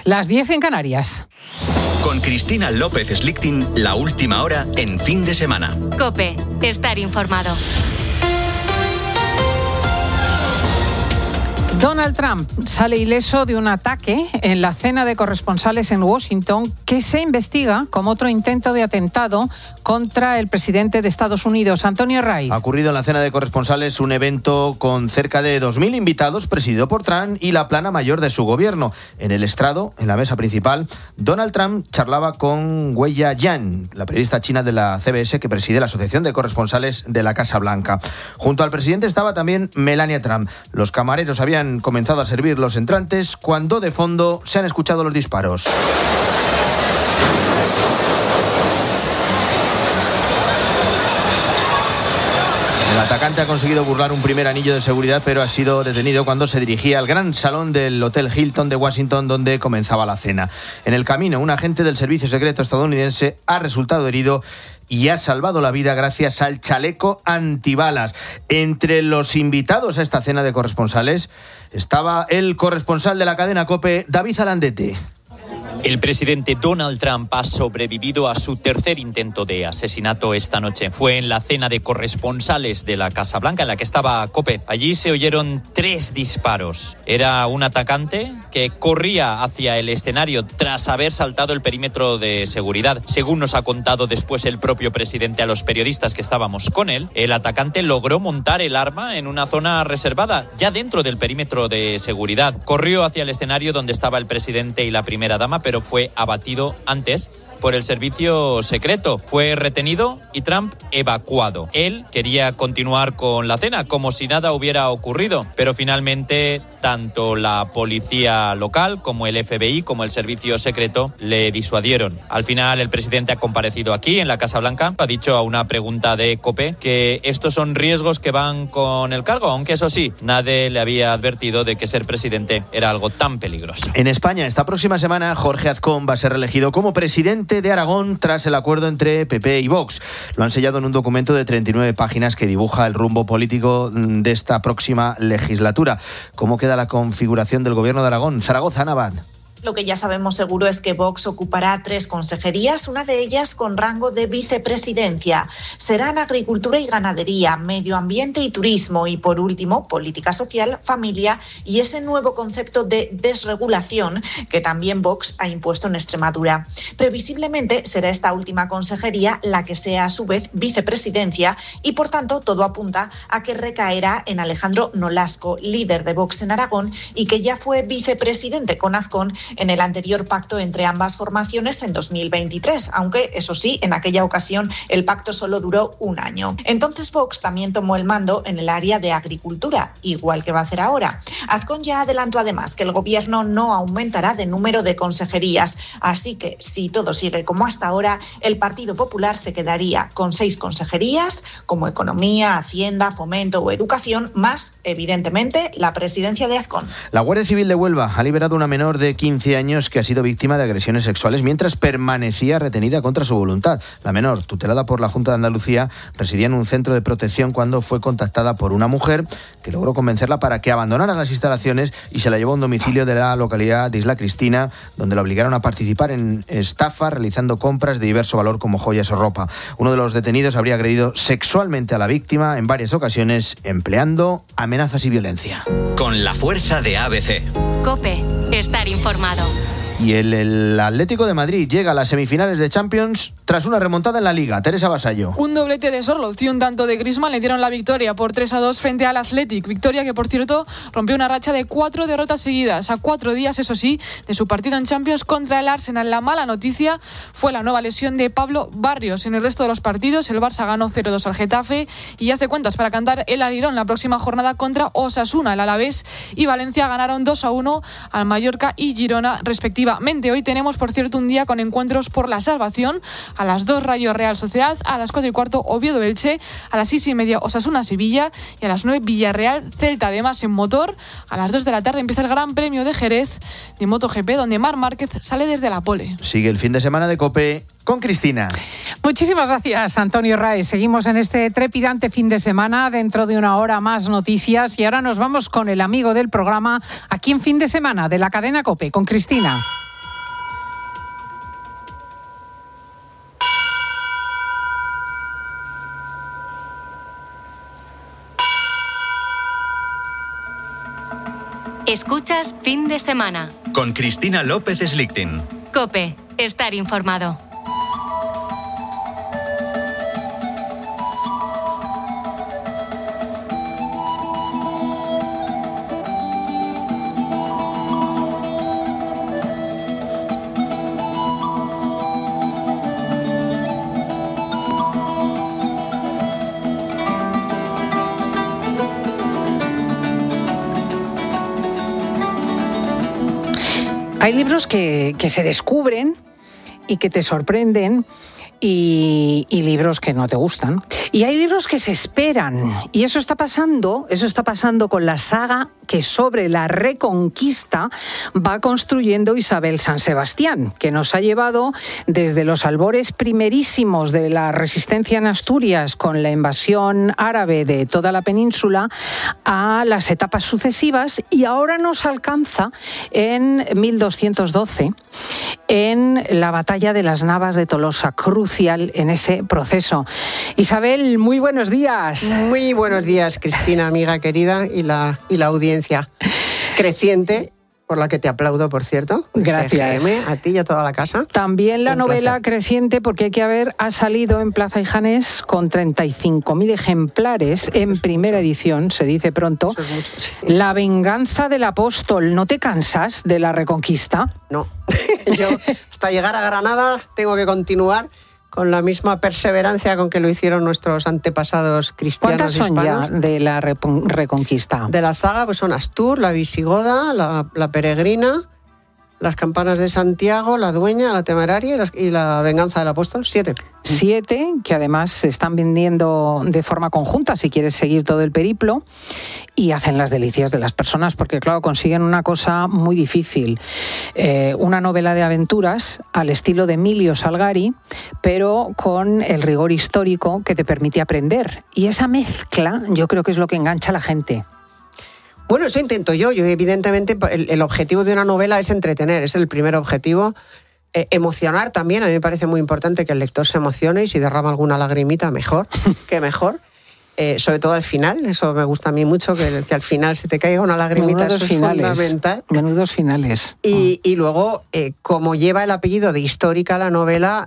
Las 10 en Canarias. Con Cristina López Slichting, la última hora en fin de semana. COPE, estar informado. Donald Trump sale ileso de un ataque en la cena de corresponsales en Washington que se investiga como otro intento de atentado contra el presidente de Estados Unidos, Antonio Raiz. Ha ocurrido en la cena de corresponsales un evento con cerca de 2.000 invitados presidido por Trump y la plana mayor de su gobierno. En el estrado, en la mesa principal, Donald Trump charlaba con Wei Jian, la periodista china de la CBS que preside la Asociación de Corresponsales de la Casa Blanca. Junto al presidente estaba también Melania Trump. Los camareros habían comenzado a servir los entrantes cuando de fondo se han escuchado los disparos. El atacante ha conseguido burlar un primer anillo de seguridad, pero ha sido detenido cuando se dirigía al gran salón del Hotel Hilton de Washington, donde comenzaba la cena. En el camino, un agente del Servicio Secreto estadounidense ha resultado herido y ha salvado la vida gracias al chaleco antibalas. Entre los invitados a esta cena de corresponsales estaba el corresponsal de la cadena COPE, David Alandete. El presidente Donald Trump ha sobrevivido a su tercer intento de asesinato esta noche. Fue en la cena de corresponsales de la Casa Blanca en la que estaba COPE. Allí se oyeron 3 disparos. Era un atacante que corría hacia el escenario tras haber saltado el perímetro de seguridad. Según nos ha contado después el propio presidente a los periodistas que estábamos con él, el atacante logró montar el arma en una zona reservada, ya dentro del perímetro de seguridad. Corrió hacia el escenario donde estaba el presidente y la primera dama, pero fue abatido antes por el servicio secreto. Fue retenido y Trump evacuado. Él quería continuar con la cena como si nada hubiera ocurrido, pero finalmente tanto la policía local como el FBI como el servicio secreto le disuadieron. Al final el presidente ha comparecido aquí en la Casa Blanca. Ha dicho a una pregunta de COPE que estos son riesgos que van con el cargo, aunque eso sí, nadie le había advertido de que ser presidente era algo tan peligroso. En España, esta próxima semana, Jorge Azcón va a ser reelegido como presidente de Aragón tras el acuerdo entre PP y Vox. Lo han sellado en un documento de 39 páginas que dibuja el rumbo político de esta próxima legislatura. ¿Cómo queda la configuración del gobierno de Aragón? Zaragoza, Navad. Lo que ya sabemos seguro es que Vox ocupará 3 consejerías, una de ellas con rango de vicepresidencia. Serán Agricultura y Ganadería, Medio Ambiente y Turismo y, por último, Política Social, Familia y ese nuevo concepto de desregulación que también Vox ha impuesto en Extremadura. Previsiblemente será esta última consejería la que sea a su vez vicepresidencia y, por tanto, todo apunta a que recaerá en Alejandro Nolasco, líder de Vox en Aragón y que ya fue vicepresidente con Azcón en el anterior pacto entre ambas formaciones en 2023, aunque, eso sí, en aquella ocasión el pacto solo duró un año. Entonces Vox también tomó el mando en el área de agricultura, igual que va a hacer ahora. Azcón ya adelantó además que el gobierno no aumentará de número de consejerías, así que si todo sigue como hasta ahora, el Partido Popular se quedaría con 6 consejerías, como Economía, Hacienda, Fomento o Educación, más, evidentemente, la presidencia de Azcón. La Guardia Civil de Huelva ha liberado a una menor de 15 años que ha sido víctima de agresiones sexuales mientras permanecía retenida contra su voluntad. La menor, tutelada por la Junta de Andalucía, residía en un centro de protección cuando fue contactada por una mujer que logró convencerla para que abandonara las instalaciones y se la llevó a un domicilio de la localidad de Isla Cristina, donde la obligaron a participar en estafa realizando compras de diverso valor como joyas o ropa. Uno de los detenidos habría agredido sexualmente a la víctima en varias ocasiones, empleando amenazas y violencia. Con la fuerza de ABC. COPE, estar informado. Y el Atlético de Madrid llega a las semifinales de Champions tras una remontada en la Liga. Teresa Vasallo. Un doblete de Sorloth y un tanto de Griezmann le dieron la victoria por 3-2 frente al Athletic. Victoria que, por cierto, rompió una racha de 4 derrotas seguidas. A 4 días, eso sí, de su partido en Champions contra el Arsenal. La mala noticia fue la nueva lesión de Pablo Barrios. En el resto de los partidos, el Barça ganó 0-2 al Getafe y hace cuentas para cantar el alirón la próxima jornada contra Osasuna. El Alavés y Valencia ganaron 2-1 al Mallorca y Girona, respectivamente. Hoy tenemos, por cierto, un día con encuentros por la salvación. A las 2 Rayo Real Sociedad, a las 4:15 Oviedo Elche, a las 6:30 Osasuna Sevilla y a las 9 Villarreal Celta. Además, en motor, a las 2 de la tarde empieza el Gran Premio de Jerez de MotoGP, donde Marc Márquez sale desde la pole. Sigue el fin de semana de COPE con Cristina. Muchísimas gracias, Antonio Raez. Seguimos en este trepidante fin de semana. Dentro de una hora más noticias y ahora nos vamos con el amigo del programa aquí en Fin de Semana de la cadena COPE, con Cristina. Escuchas Fin de Semana. Con Cristina López Slichting. COPE. Estar informado. Hay libros que se descubren y que te sorprenden y libros que no te gustan. Y hay libros que se esperan. Y eso está pasando con la saga que sobre la Reconquista va construyendo Isabel San Sebastián, que nos ha llevado desde los albores primerísimos de la resistencia en Asturias con la invasión árabe de toda la península a las etapas sucesivas, y ahora nos alcanza en 1212 en la batalla de las Navas de Tolosa, crucial en ese proceso. Isabel, muy buenos días. Muy buenos días, Cristina, amiga querida, y la audiencia creciente, por la que te aplaudo, por cierto. Gracias. CGM, a ti y a toda la casa. También la novela creciente, porque hay que ver, ha salido en Plaza y Janés con 35.000 ejemplares en primera edición, se dice pronto. Eso es mucho, sí. La venganza del apóstol. ¿No te cansas de la Reconquista? No, yo hasta llegar a Granada tengo que continuar con la misma perseverancia con que lo hicieron nuestros antepasados cristianos. ¿Cuántas son hispanos ya de la Reconquista? de la saga? Pues son Astur, la Visigoda, la Peregrina, las Campanas de Santiago, la Dueña, la Temeraria y la Venganza del Apóstol. 7. 7, que además se están vendiendo de forma conjunta si quieres seguir todo el periplo, y hacen las delicias de las personas, porque claro, consiguen una cosa muy difícil, una novela de aventuras al estilo de Emilio Salgari, pero con el rigor histórico que te permite aprender, y esa mezcla yo creo que es lo que engancha a la gente. Bueno, eso intento yo. Evidentemente, el objetivo de una novela es entretener, es el primer objetivo. Emocionar también, a mí me parece muy importante que el lector se emocione, y si derrama alguna lagrimita, mejor, que mejor. Sobre todo al final, eso me gusta a mí mucho, que al final se te caiga una lagrimita, eso es fundamental. Menudos finales. Y luego, como lleva el apellido de histórica la novela,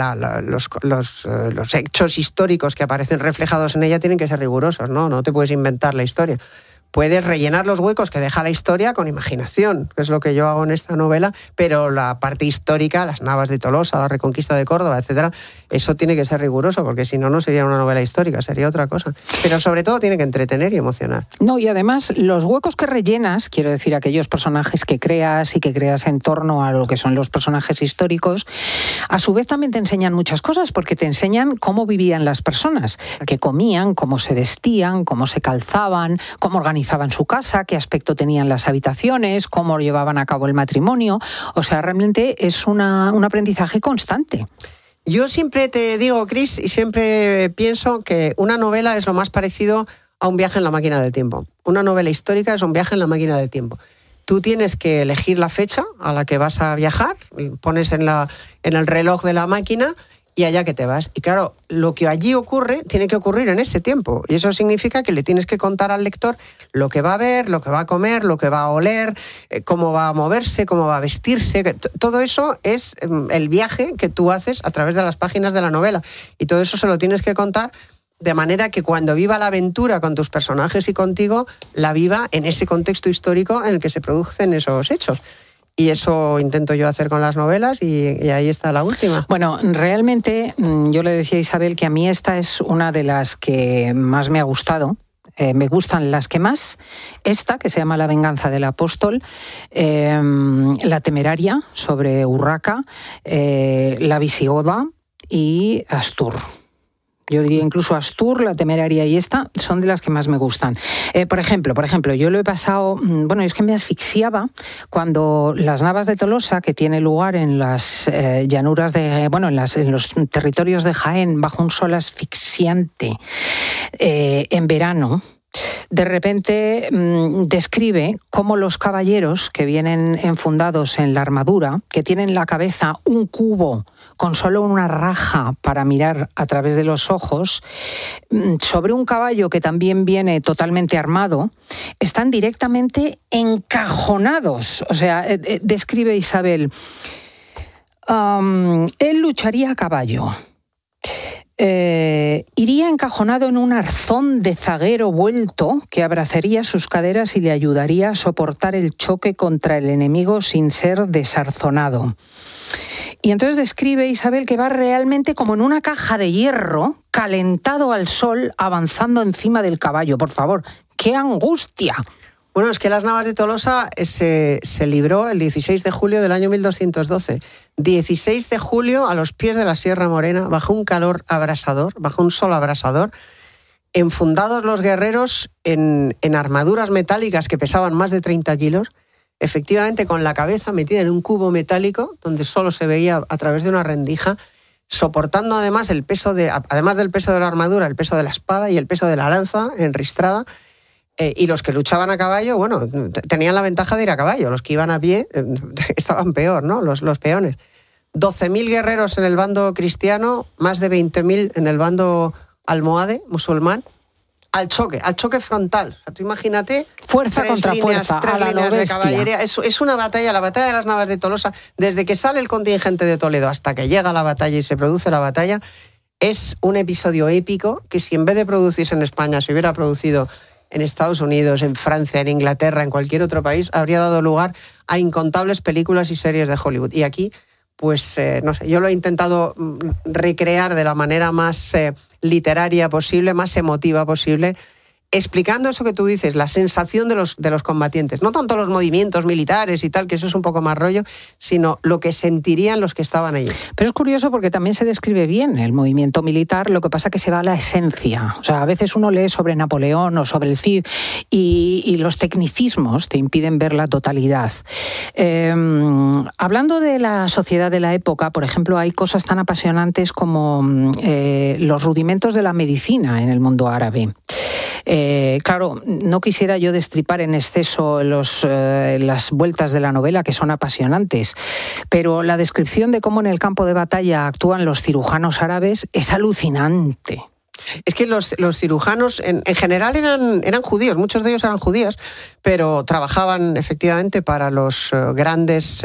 los hechos históricos que aparecen reflejados en ella tienen que ser rigurosos, ¿no? No te puedes inventar la historia. Puedes rellenar los huecos que deja la historia con imaginación, que es lo que yo hago en esta novela, pero la parte histórica, las Navas de Tolosa, la Reconquista de Córdoba, etcétera, eso tiene que ser riguroso, porque si no, no sería una novela histórica, sería otra cosa. Pero sobre todo tiene que entretener y emocionar. No, y además los huecos que rellenas, quiero decir, aquellos personajes que creas y que creas en torno a lo que son los personajes históricos, a su vez también te enseñan muchas cosas, porque te enseñan cómo vivían las personas, qué comían, cómo se vestían, cómo se calzaban, cómo organizaban su casa, qué aspecto tenían las habitaciones, cómo llevaban a cabo el matrimonio. O sea, realmente es un aprendizaje constante. Yo siempre te digo, Cris, y siempre pienso que una novela es lo más parecido a un viaje en la máquina del tiempo. Una novela histórica es un viaje en la máquina del tiempo. Tú tienes que elegir la fecha a la que vas a viajar, pones en el reloj de la máquina y allá que te vas. Y claro, lo que allí ocurre tiene que ocurrir en ese tiempo. Y eso significa que le tienes que contar al lector lo que va a ver, lo que va a comer, lo que va a oler, cómo va a moverse, cómo va a vestirse. Todo eso es el viaje que tú haces a través de las páginas de la novela. Y todo eso se lo tienes que contar de manera que cuando viva la aventura con tus personajes y contigo, la viva en ese contexto histórico en el que se producen esos hechos. Y eso intento yo hacer con las novelas, y ahí está la última. Bueno, realmente yo le decía a Isabel que a mí esta es una de las que más me ha gustado. Me gustan las que más. Esta, que se llama La venganza del apóstol, La temeraria, sobre Urraca, La visigoda y Astur. Yo diría incluso Astur, La temeraria y esta son de las que más me gustan. Por ejemplo, yo lo he pasado... Bueno, es que me asfixiaba cuando las Navas de Tolosa, que tiene lugar en las llanuras de... Bueno, en los territorios de Jaén, bajo un sol asfixiante, en verano, De repente describe cómo los caballeros que vienen enfundados en la armadura, que tienen en la cabeza un cubo con solo una raja para mirar a través de los ojos, sobre un caballo que también viene totalmente armado, están directamente encajonados. O sea, describe Isabel, él lucharía a caballo. Iría encajonado en un arzón de zaguero vuelto que abrazaría sus caderas y le ayudaría a soportar el choque contra el enemigo sin ser desarzonado. Y entonces describe Isabel que va realmente como en una caja de hierro, calentado al sol, avanzando encima del caballo. Por favor, ¡qué angustia! Bueno, es que las Navas de Tolosa se libró el 16 de julio del año 1212. 16 de julio, a los pies de la Sierra Morena, bajo un calor abrasador, bajo un sol abrasador, enfundados los guerreros en armaduras metálicas que pesaban más de 30 kilos, efectivamente con la cabeza metida en un cubo metálico, donde solo se veía a través de una rendija, soportando además además del peso de la armadura, el peso de la espada y el peso de la lanza enristrada. Y los que luchaban a caballo, bueno, tenían la ventaja de ir a caballo. Los que iban a pie estaban peor, ¿no? Los peones. 12.000 guerreros en el bando cristiano, más de 20.000 en el bando almohade, musulmán, al choque frontal. O sea, tú imagínate... Fuerza contra fuerza, tres a la líneas de bestia. caballería. Es una batalla, la batalla de las Navas de Tolosa, desde que sale el contingente de Toledo hasta que llega la batalla y se produce la batalla, es un episodio épico que si en vez de producirse en España se hubiera producido en Estados Unidos, en Francia, en Inglaterra, en cualquier otro país, habría dado lugar a incontables películas y series de Hollywood. Y aquí, pues, no sé, yo lo he intentado recrear de la manera más literaria posible, más emotiva posible, explicando eso que tú dices, la sensación de los combatientes. No tanto los movimientos militares y tal, que eso es un poco más rollo, sino lo que sentirían los que estaban allí. Pero es curioso porque también se describe bien el movimiento militar, lo que pasa que se va a la esencia. O sea, a veces uno lee sobre Napoleón o sobre el Cid y los tecnicismos te impiden ver la totalidad. Hablando de la sociedad de la época, por ejemplo, hay cosas tan apasionantes como los rudimentos de la medicina en el mundo árabe. Claro, no quisiera yo destripar en exceso las vueltas de la novela, que son apasionantes, pero la descripción de cómo en el campo de batalla actúan los cirujanos árabes es alucinante. Es que los cirujanos en general eran judíos, muchos de ellos eran judíos, pero trabajaban efectivamente para los grandes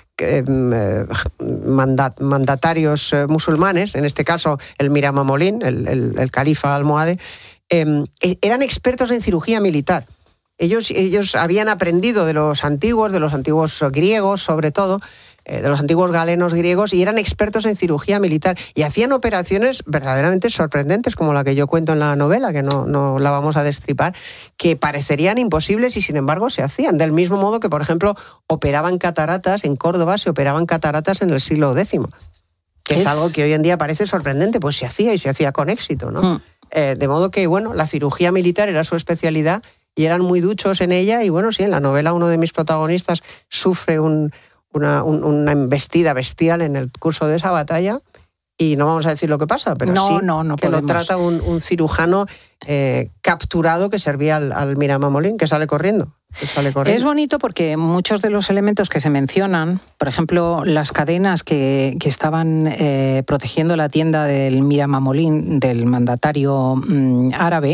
mandatarios musulmanes, en este caso el Miramamolín, el califa almohade. Eran expertos en cirugía militar. Ellos habían aprendido de los antiguos griegos, sobre todo, de los antiguos galenos griegos, y eran expertos en cirugía militar. Y hacían operaciones verdaderamente sorprendentes, como la que yo cuento en la novela, que no la vamos a destripar, que parecerían imposibles y sin embargo se hacían. Del mismo modo que, por ejemplo, operaban cataratas en Córdoba, se operaban cataratas en el siglo X, que es algo que hoy en día parece sorprendente, pues se hacía y se hacía con éxito, ¿no? De modo que, bueno, la cirugía militar era su especialidad y eran muy duchos en ella. Y bueno, sí, en la novela uno de mis protagonistas sufre una embestida bestial en el curso de esa batalla. Y no vamos a decir lo que pasa, pero no que podemos. Lo trata un cirujano capturado que servía al Miramamolín, que sale corriendo. Es bonito porque muchos de los elementos que se mencionan, por ejemplo, las cadenas que estaban protegiendo la tienda del Miramamolín, del mandatario árabe,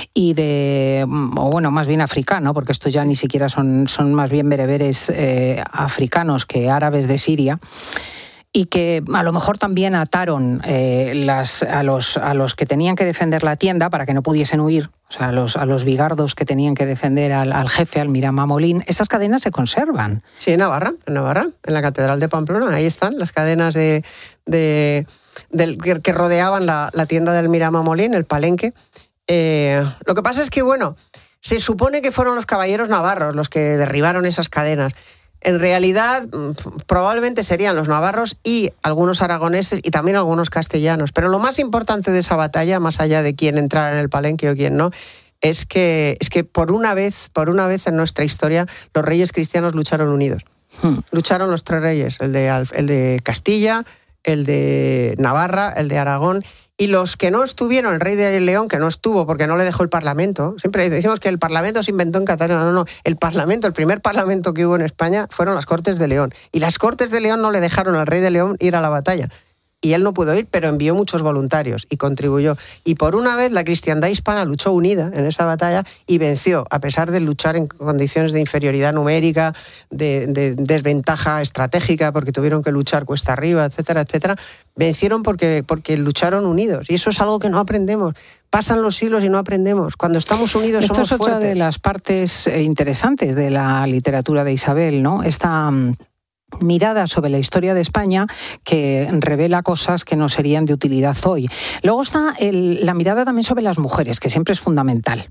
o más bien africano, porque estos ya ni siquiera son más bien bereberes africanos que árabes de Siria, y que a lo mejor también ataron a los que tenían que defender la tienda para que no pudiesen huir, o sea, a los bigardos que tenían que defender al jefe, al Miramamolín. Estas cadenas se conservan. Sí, en Navarra, en la Catedral de Pamplona, ahí están las cadenas que rodeaban la tienda del Miramamolín, el palenque. Lo que pasa es que, bueno, se supone que fueron los caballeros navarros los que derribaron esas cadenas. En realidad, probablemente serían los navarros y algunos aragoneses y también algunos castellanos. Pero lo más importante de esa batalla, más allá de quién entrara en el palenque o quién no, es que por una vez en nuestra historia los reyes cristianos lucharon unidos. Lucharon los tres reyes, el de Castilla, el de Navarra, el de Aragón, Y los que no estuvieron, el rey de León, que no estuvo porque no le dejó el Parlamento, siempre decimos que el Parlamento se inventó en Cataluña, no, el primer Parlamento que hubo en España fueron las Cortes de León. Y las Cortes de León no le dejaron al rey de León ir a la batalla. Y él no pudo ir, pero envió muchos voluntarios y contribuyó. Y por una vez la cristiandad hispana luchó unida en esa batalla y venció, a pesar de luchar en condiciones de inferioridad numérica, de desventaja estratégica, porque tuvieron que luchar cuesta arriba, etcétera, etcétera. Vencieron porque lucharon unidos. Y eso es algo que no aprendemos. Pasan los siglos y no aprendemos. Cuando estamos unidos somos fuertes. Esto es otra de las partes interesantes de la literatura de Isabel, ¿no? Esta mirada sobre la historia de España que revela cosas que no serían de utilidad hoy. Luego está la mirada también sobre las mujeres, que siempre es fundamental,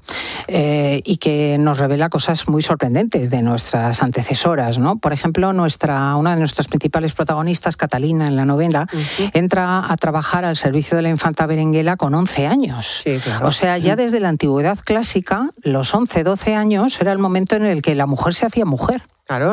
y que nos revela cosas muy sorprendentes de nuestras antecesoras, ¿no? Por ejemplo, una de nuestras principales protagonistas, Catalina, en la novela, entra a trabajar al servicio de la infanta Berenguela con 11 años. Sí, claro. O sea, ya desde la antigüedad clásica, los 11, 12 años era el momento en el que la mujer se hacía mujer. Claro,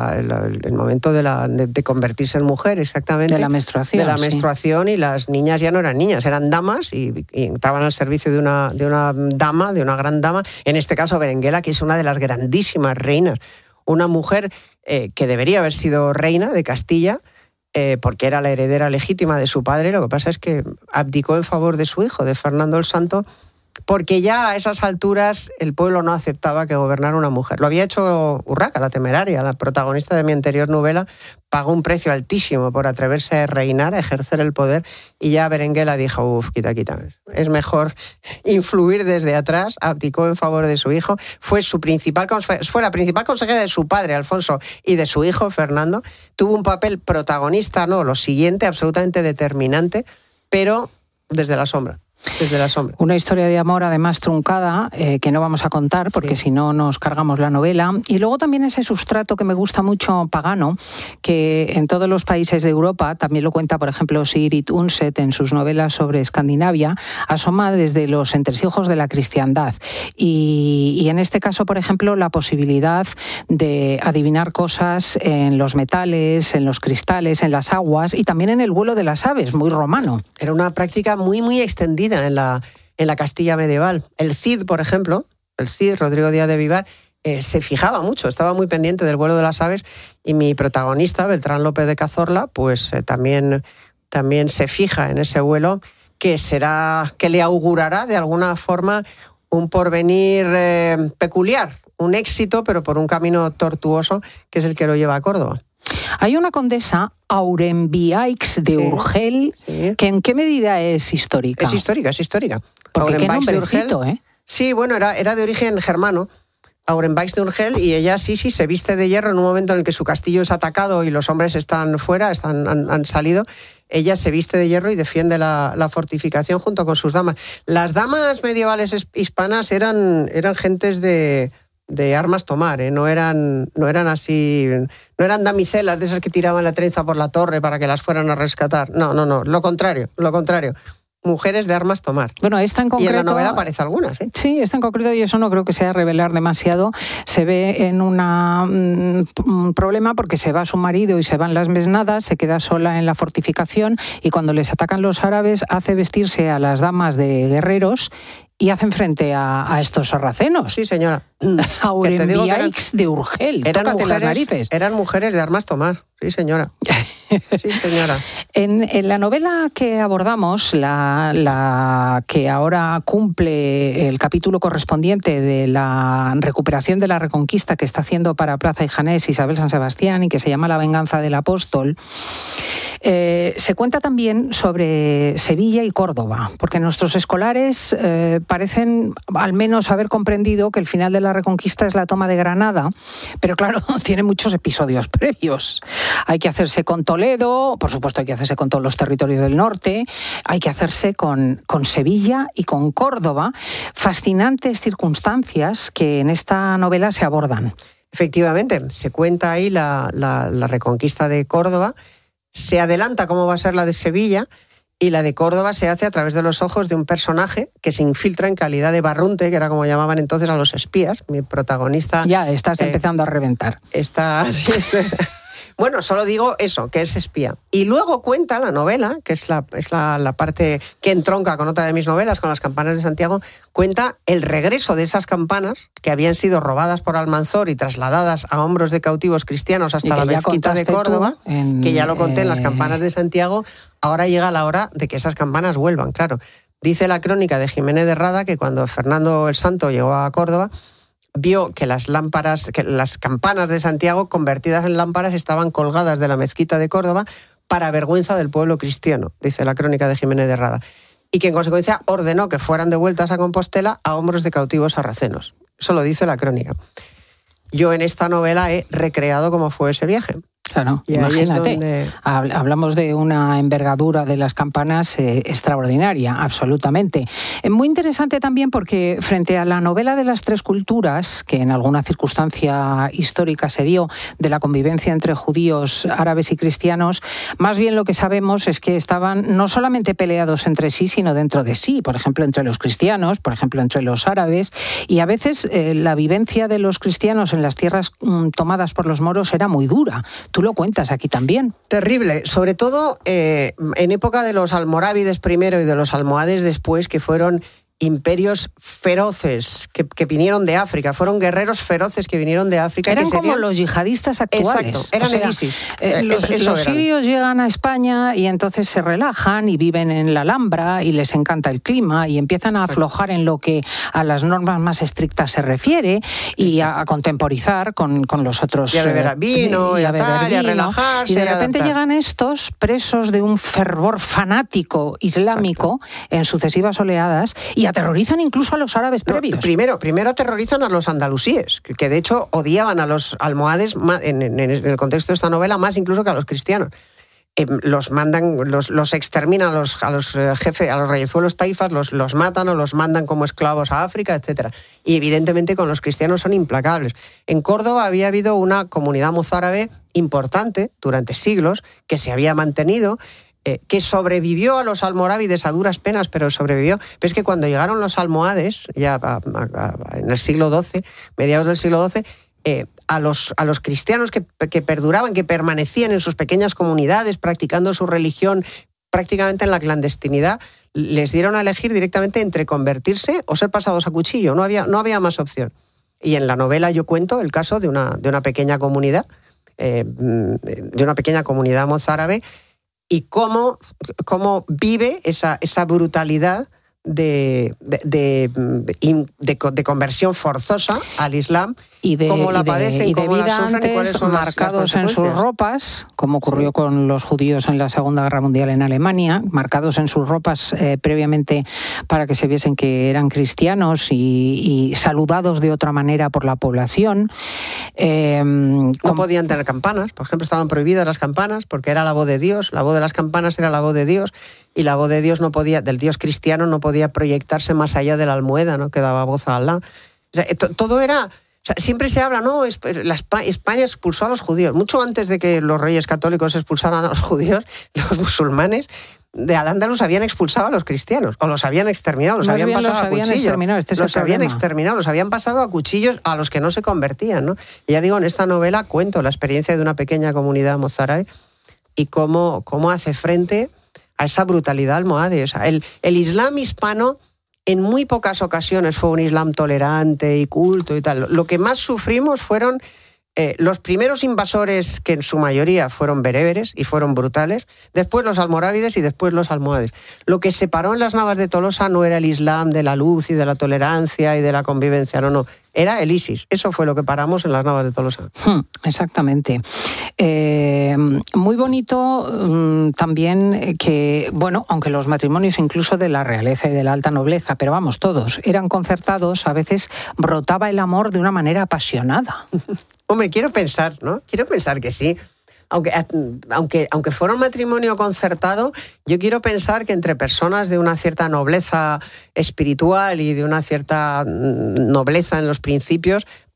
el momento de convertirse en mujer, exactamente. De la menstruación. De la menstruación, y las niñas ya no eran niñas, eran damas y entraban al servicio de una dama, de una gran dama, en este caso Berenguela, que es una de las grandísimas reinas. Una mujer que debería haber sido reina de Castilla, porque era la heredera legítima de su padre. Lo que pasa es que abdicó en favor de su hijo, de Fernando el Santo, porque ya a esas alturas el pueblo no aceptaba que gobernara una mujer. Lo había hecho Urraca, la temeraria, la protagonista de mi anterior novela, pagó un precio altísimo por atreverse a reinar, a ejercer el poder, y ya Berenguela dijo, quita. Es mejor influir desde atrás, abdicó en favor de su hijo, fue la principal consejera de su padre, Alfonso, y de su hijo, Fernando. Tuvo un papel protagonista, lo siguiente, absolutamente determinante, pero desde la sombra. Desde la sombra. Una historia de amor además truncada, que no vamos a contar porque si no nos cargamos la novela. Y luego también ese sustrato que me gusta mucho pagano, que en todos los países de Europa, también lo cuenta por ejemplo Sigrid Undset en sus novelas sobre Escandinavia, asoma desde los entresijos de la cristiandad. Y en este caso, por ejemplo, la posibilidad de adivinar cosas en los metales, en los cristales, en las aguas y también en el vuelo de las aves, muy romano. Era una práctica muy, muy extendida en la Castilla medieval. El Cid, por ejemplo, Rodrigo Díaz de Vivar, se fijaba mucho, estaba muy pendiente del vuelo de las aves, y mi protagonista, Beltrán López de Cazorla, pues también se fija en ese vuelo que le augurará de alguna forma un porvenir peculiar, un éxito, pero por un camino tortuoso, que es el que lo lleva a Córdoba. Hay una condesa, Aurenbiaix de Urgel, que ¿en qué medida es histórica? Es histórica. Porque qué nombrecito, ¿eh? Sí, bueno, era de origen germano, Aurenbiaix de Urgel, y ella sí se viste de hierro en un momento en el que su castillo es atacado y los hombres están fuera, han salido. Ella se viste de hierro y defiende la fortificación junto con sus damas. Las damas medievales hispanas eran gentes de armas tomar, no eran así, no eran damiselas de esas que tiraban la trenza por la torre para que las fueran a rescatar. No, lo contrario. Mujeres de armas tomar. Bueno, esta en concreto... Y en la novela aparece algunas, ¿eh? Sí, esta en concreto, y eso no creo que sea revelar demasiado, se ve en un problema porque se va su marido y se van las mesnadas, se queda sola en la fortificación, y cuando les atacan los árabes hace vestirse a las damas de guerreros y hacen frente a estos sarracenos. Sí, señora. Aurenbiaix de Urgel. Tócate las narices. Eran mujeres de armas tomar. Sí, señora. Sí, señora. En la novela que abordamos, la que ahora cumple el capítulo correspondiente de la recuperación de la Reconquista que está haciendo para Plaza y Janés Isabel San Sebastián, y que se llama La venganza del apóstol, se cuenta también sobre Sevilla y Córdoba, porque nuestros escolares parecen al menos haber comprendido que el final de la Reconquista es la toma de Granada, pero claro, tiene muchos episodios previos. Hay que hacerse con Toledo, por supuesto hay que hacerse con todos los territorios del norte, hay que hacerse con Sevilla y con Córdoba. Fascinantes circunstancias que en esta novela se abordan. Efectivamente, se cuenta ahí la Reconquista de Córdoba, se adelanta cómo va a ser la de Sevilla, y la de Córdoba se hace a través de los ojos de un personaje que se infiltra en calidad de barrunte, que era como llamaban entonces a los espías. Mi protagonista... Ya, estás empezando a reventar. Bueno, solo digo eso, que es espía. Y luego cuenta la novela, que es la parte que entronca con otra de mis novelas, con Las campanas de Santiago, cuenta el regreso de esas campanas que habían sido robadas por Almanzor y trasladadas a hombros de cautivos cristianos hasta la mezquita de Córdoba, que ya lo conté en Las campanas de Santiago. Ahora llega la hora de que esas campanas vuelvan, claro. Dice la crónica de Jiménez de Rada que cuando Fernando el Santo llegó a Córdoba, vio que las campanas de Santiago convertidas en lámparas estaban colgadas de la mezquita de Córdoba para vergüenza del pueblo cristiano, dice la crónica de Jiménez de Rada, y que en consecuencia ordenó que fueran devueltas a Compostela a hombros de cautivos sarracenos. Eso lo dice la crónica. Yo en esta novela he recreado cómo fue ese viaje. Claro, y imagínate, hablamos de una envergadura de las campanas extraordinaria, absolutamente. Muy interesante también porque frente a la novela de las tres culturas, que en alguna circunstancia histórica se dio de la convivencia entre judíos, árabes y cristianos, más bien lo que sabemos es que estaban no solamente peleados entre sí, sino dentro de sí, por ejemplo, entre los cristianos, por ejemplo, entre los árabes, y a veces la vivencia de los cristianos en las tierras tomadas por los moros era muy dura. Tú lo cuentas aquí también. Terrible, sobre todo en época de los almorávides primero y de los almohades después, que fueron imperios feroces que vinieron de África, fueron guerreros feroces que vinieron de África. Eran como los yihadistas actuales. Exacto, eran el ISIS. Los sirios llegan a España y entonces se relajan y viven en la Alhambra y les encanta el clima y empiezan a aflojar en lo que a las normas más estrictas se refiere y a contemporizar con los otros. Y a beber vino, y a relajarse. Y de repente llegan estos presos de un fervor fanático islámico en sucesivas oleadas y aterrorizan incluso a los árabes previos. Primero aterrorizan a los andalusíes, que de hecho odiaban a los almohades en el contexto de esta novela más incluso que a los cristianos. Los mandan, los exterminan a los jefes, a los reyezuelos taifas, los matan o los mandan como esclavos a África, etcétera. Y evidentemente con los cristianos son implacables. En Córdoba había habido una comunidad mozárabe importante durante siglos que se había mantenido, que sobrevivió a los almorávides a duras penas, pero sobrevivió. Pero es que cuando llegaron los almohades, ya en el siglo XII, mediados del siglo XII, a los cristianos que perduraban, que permanecían en sus pequeñas comunidades, practicando su religión prácticamente en la clandestinidad, les dieron a elegir directamente entre convertirse o ser pasados a cuchillo. No había más opción. Y en la novela yo cuento el caso de una pequeña comunidad, mozárabe, y cómo vive esa brutalidad de conversión forzosa al Islam, cómo la padecen, cómo la sufren y cuáles son marcados en sus ropas, como ocurrió con los judíos en la Segunda Guerra Mundial en Alemania, marcados en sus ropas previamente para que se viesen que eran cristianos y saludados de otra manera por la población. No podían tener campanas, por ejemplo, estaban prohibidas las campanas porque era la voz de Dios, la voz de las campanas era la voz de Dios, y la voz de Dios del Dios cristiano no podía proyectarse más allá de la almohada, ¿no? Que daba voz a Alá. O sea, todo era... O sea, siempre se habla, no, España expulsó a los judíos. Mucho antes de que los reyes católicos expulsaran a los judíos, los musulmanes de Al-Ándalus habían expulsado a los cristianos, o los habían exterminado, los habían pasado a cuchillos. Los habían pasado a cuchillos a los que no se convertían, ¿no? Y ya digo, en esta novela cuento la experiencia de una pequeña comunidad mozárabe y cómo hace frente a esa brutalidad almohade. O sea, el Islam hispano en muy pocas ocasiones fue un Islam tolerante y culto y tal. Lo que más sufrimos fueron los primeros invasores, que en su mayoría fueron bereberes y fueron brutales, después los almorávides y después los almohades. Lo que separó en las Navas de Tolosa no era el Islam de la luz y de la tolerancia y de la convivencia, no. Era el ISIS. Eso fue lo que paramos en las Navas de Tolosa. Exactamente. Muy bonito también que, bueno, aunque los matrimonios incluso de la realeza y de la alta nobleza, pero vamos, todos eran concertados, a veces brotaba el amor de una manera apasionada. Hombre, quiero pensar, ¿no? Quiero pensar que sí. Aunque fuera un matrimonio concertado, yo quiero pensar que entre personas de una cierta nobleza espiritual y de una cierta nobleza en los principios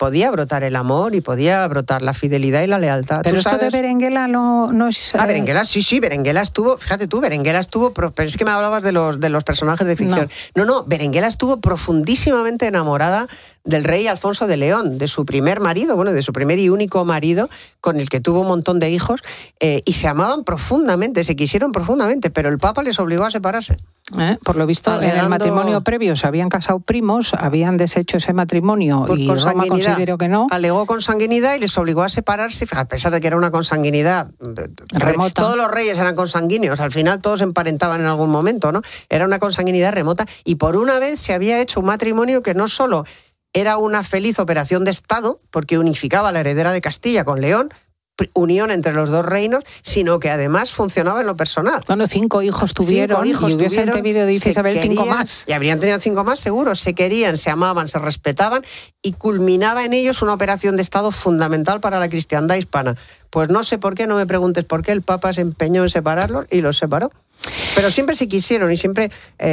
podía brotar el amor y podía brotar la fidelidad y la lealtad. Pero esto de Berenguela no es... Berenguela, sí, Berenguela estuvo, fíjate tú, Berenguela estuvo, pero es que me hablabas de los personajes de ficción. No, Berenguela estuvo profundísimamente enamorada del rey Alfonso de León, de su primer marido, de su primer y único marido, con el que tuvo un montón de hijos, y se amaban profundamente, se quisieron profundamente, pero el Papa les obligó a separarse. Por lo visto, en el matrimonio previo se habían casado primos, habían deshecho ese matrimonio y Roma consideró que no. Alegó consanguinidad y les obligó a separarse, a pesar de que era una consanguinidad remota. Todos los reyes eran consanguíneos, al final todos emparentaban en algún momento, ¿no? Era una consanguinidad remota y por una vez se había hecho un matrimonio que no solo era una feliz operación de Estado, porque unificaba a la heredera de Castilla con León, unión entre los dos reinos, sino que además funcionaba en lo personal. 5 hijos tuvieron y hubiesen tenido, dice Isabel, 5 más. Y habrían tenido 5 más, seguro. Se querían, se amaban, se respetaban y culminaba en ellos una operación de Estado fundamental para la cristiandad hispana. Pues no sé por qué, no me preguntes por qué, el Papa se empeñó en separarlos y los separó. Pero siempre se quisieron y siempre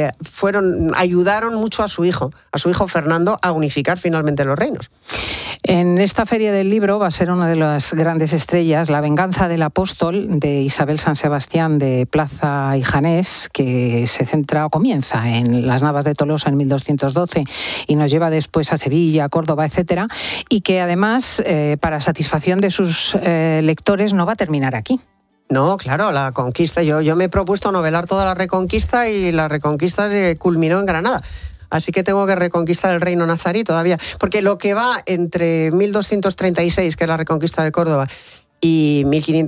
ayudaron mucho a su hijo Fernando a unificar finalmente los reinos. En esta Feria del Libro va a ser una de las grandes estrellas, La venganza del apóstol, de Isabel San Sebastián de Plaza y Janés, que comienza en las Navas de Tolosa en 1212 y nos lleva después a Sevilla, Córdoba, etcétera, y que además, para satisfacción de sus lectores, no va a terminar aquí. No, claro, la conquista. Yo me he propuesto novelar toda la Reconquista y la Reconquista se culminó en Granada. Así que tengo que reconquistar el reino nazarí todavía. Porque lo que va entre 1236, que es la Reconquista de Córdoba, y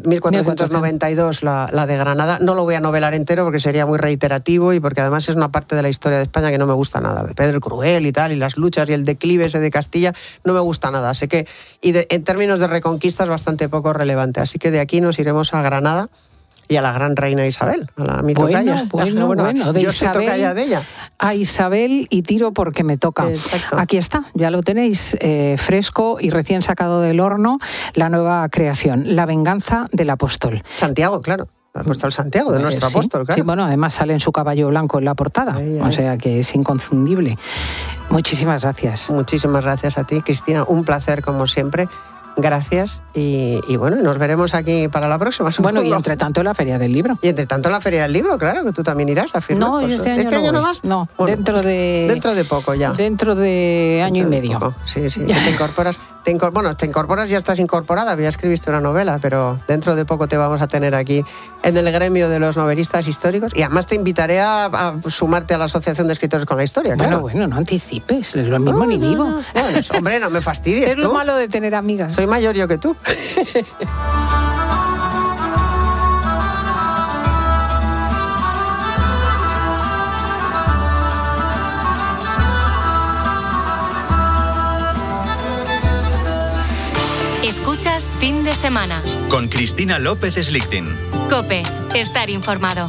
1492, la de Granada, no lo voy a novelar entero porque sería muy reiterativo y porque además es una parte de la historia de España que no me gusta nada. De Pedro el Cruel y tal, y las luchas y el declive ese de Castilla, no me gusta nada. Así que, en términos de reconquista es bastante poco relevante. Así que de aquí nos iremos a Granada y a la gran reina Isabel, a mi tocaya. Bueno, de yo Isabel, soy tocaya de ella. A Isabel y tiro porque me toca. Exacto. Aquí está, ya lo tenéis, fresco y recién sacado del horno, la nueva creación, La venganza del apóstol. Santiago, claro. Apóstol Santiago, de nuestro apóstol, claro. Sí, bueno, además sale en su caballo blanco en la portada, o sea que es inconfundible. Muchísimas gracias. Muchísimas gracias a ti, Cristina. Un placer, como siempre. Gracias y bueno, nos veremos aquí para la próxima. Supongo. Bueno, y entre tanto la Feria del Libro. Y entre tanto la Feria del Libro, claro, que tú también irás a firmar. No, este año no vas. No, bueno, dentro de poco ya. Dentro de año y medio. Sí, te incorporas. Te incorporas, ya estás incorporada, ya escribiste una novela, pero dentro de poco te vamos a tener aquí en el gremio de los novelistas históricos y además te invitaré a sumarte a la Asociación de Escritores con la Historia. Claro. Bueno, no anticipes, es lo mismo ni vivo. No. Bueno, hombre, no me fastidies. Es lo malo de tener amigas. Soy mayor yo que tú. Escuchas Fin de Semana. Con Cristina López Slichting. COPE. Estar informado.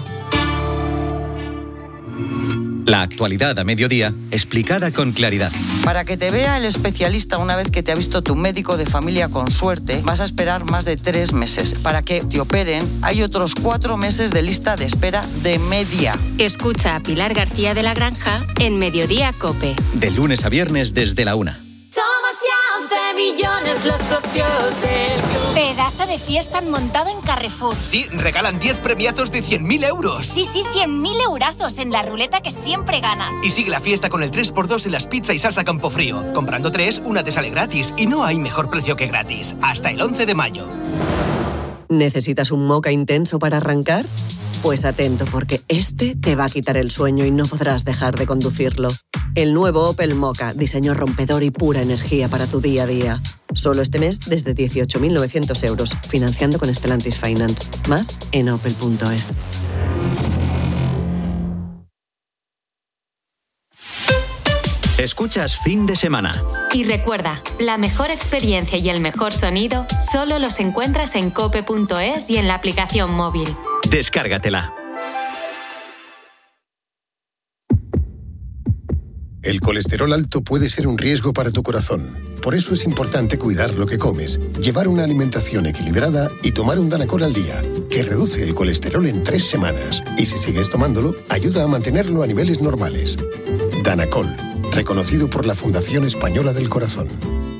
La actualidad a mediodía, explicada con claridad. Para que te vea el especialista una vez que te ha visto tu médico de familia con suerte, vas a esperar más de 3 meses. Para que te operen, hay otros 4 meses de lista de espera de media. Escucha a Pilar García de la Granja en Mediodía COPE. De lunes a viernes desde la 1. Somos ya 11 millones los socios del club. Pedazo de fiesta han montado en Carrefour. Sí, regalan 10 premiados de 100.000 euros. Sí, 100.000 eurazos en la ruleta que siempre ganas. Y sigue la fiesta con el 3x2 en las pizza y salsa Campofrío. Comprando 3, una te sale gratis. Y no hay mejor precio que gratis. Hasta el 11 de mayo. ¿Necesitas un moca intenso para arrancar? Pues atento, porque este te va a quitar el sueño y no podrás dejar de conducirlo. El nuevo Opel Mokka, diseño rompedor y pura energía para tu día a día. Solo este mes desde 18.900 euros, financiando con Stellantis Finance. Más en opel.es. Escuchas Fin de Semana. Y recuerda, la mejor experiencia y el mejor sonido solo los encuentras en cope.es y en la aplicación móvil. Descárgatela. El colesterol alto puede ser un riesgo para tu corazón. Por eso es importante cuidar lo que comes, llevar una alimentación equilibrada y tomar un Danacol al día, que reduce el colesterol en 3 semanas. Y si sigues tomándolo, ayuda a mantenerlo a niveles normales. Danacol, reconocido por la Fundación Española del Corazón.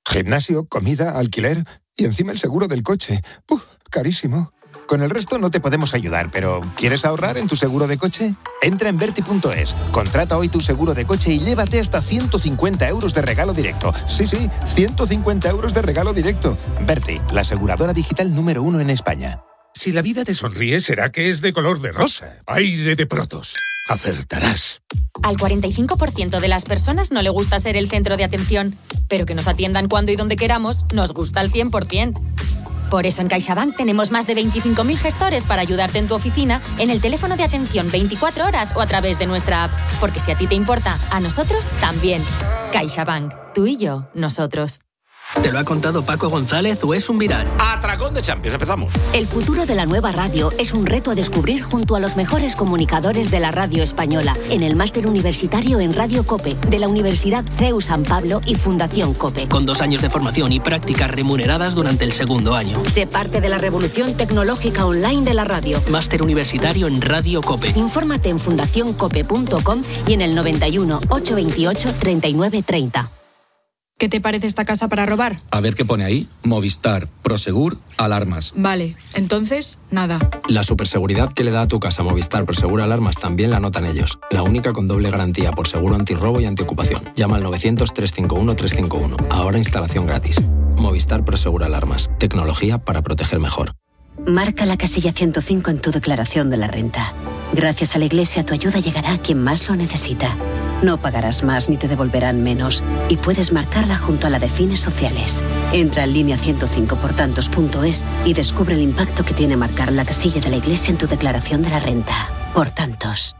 Gimnasio, comida, alquiler y encima el seguro del coche. Carísimo. Con el resto no te podemos ayudar, pero ¿quieres ahorrar en tu seguro de coche? Entra en Verti.es, contrata hoy tu seguro de coche y llévate hasta 150 euros de regalo directo. Sí, 150 euros de regalo directo. Verti, la aseguradora digital número 1 en España. Si la vida te sonríe, será que es de color de rosa. Aire de Protos. Acertarás. Al 45% de las personas no le gusta ser el centro de atención, pero que nos atiendan cuando y donde queramos nos gusta al 100%. Por eso en CaixaBank tenemos más de 25.000 gestores para ayudarte en tu oficina, en el teléfono de atención 24 horas o a través de nuestra app. Porque si a ti te importa, a nosotros también. CaixaBank. Tú y yo, nosotros. ¿Te lo ha contado Paco González o es un viral? Atracón de Champions, empezamos. El futuro de la nueva radio es un reto a descubrir junto a los mejores comunicadores de la radio española en el Máster Universitario en Radio COPE de la Universidad CEU San Pablo y Fundación COPE. Con 2 años de formación y prácticas remuneradas durante el segundo año. Sé parte de la revolución tecnológica online de la radio. Máster Universitario en Radio COPE. Infórmate en fundacioncope.com y en el 91 828 3930. ¿Qué te parece esta casa para robar? A ver qué pone ahí. Movistar, Prosegur, alarmas. Vale, entonces, nada. La superseguridad que le da a tu casa Movistar Prosegur Alarmas también la anotan ellos. La única con doble garantía por seguro antirrobo y antiocupación. Llama al 900-351-351. Ahora instalación gratis. Movistar Prosegur Alarmas. Tecnología para proteger mejor. Marca la casilla 105 en tu declaración de la renta. Gracias a la Iglesia tu ayuda llegará a quien más lo necesita. No pagarás más ni te devolverán menos y puedes marcarla junto a la de fines sociales. Entra en línea 105portantos.es y descubre el impacto que tiene marcar la casilla de la Iglesia en tu declaración de la renta. Por tantos.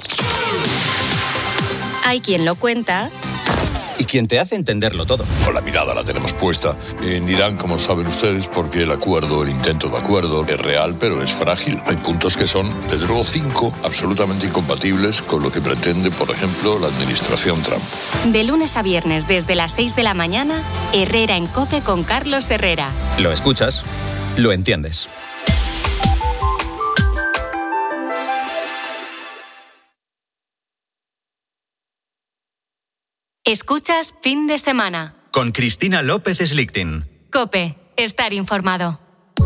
Hay quien lo cuenta y quien te hace entenderlo todo. Con la mirada la tenemos puesta en Irán, como saben ustedes, porque el intento de acuerdo es real, pero es frágil. Hay puntos que son, desde luego, 5 absolutamente incompatibles con lo que pretende, por ejemplo, la administración Trump. De lunes a viernes, desde las 6 de la mañana, Herrera en COPE con Carlos Herrera. Lo escuchas, lo entiendes. Escuchas Fin de Semana. Con Cristina López Slichting. COPE. Estar informado.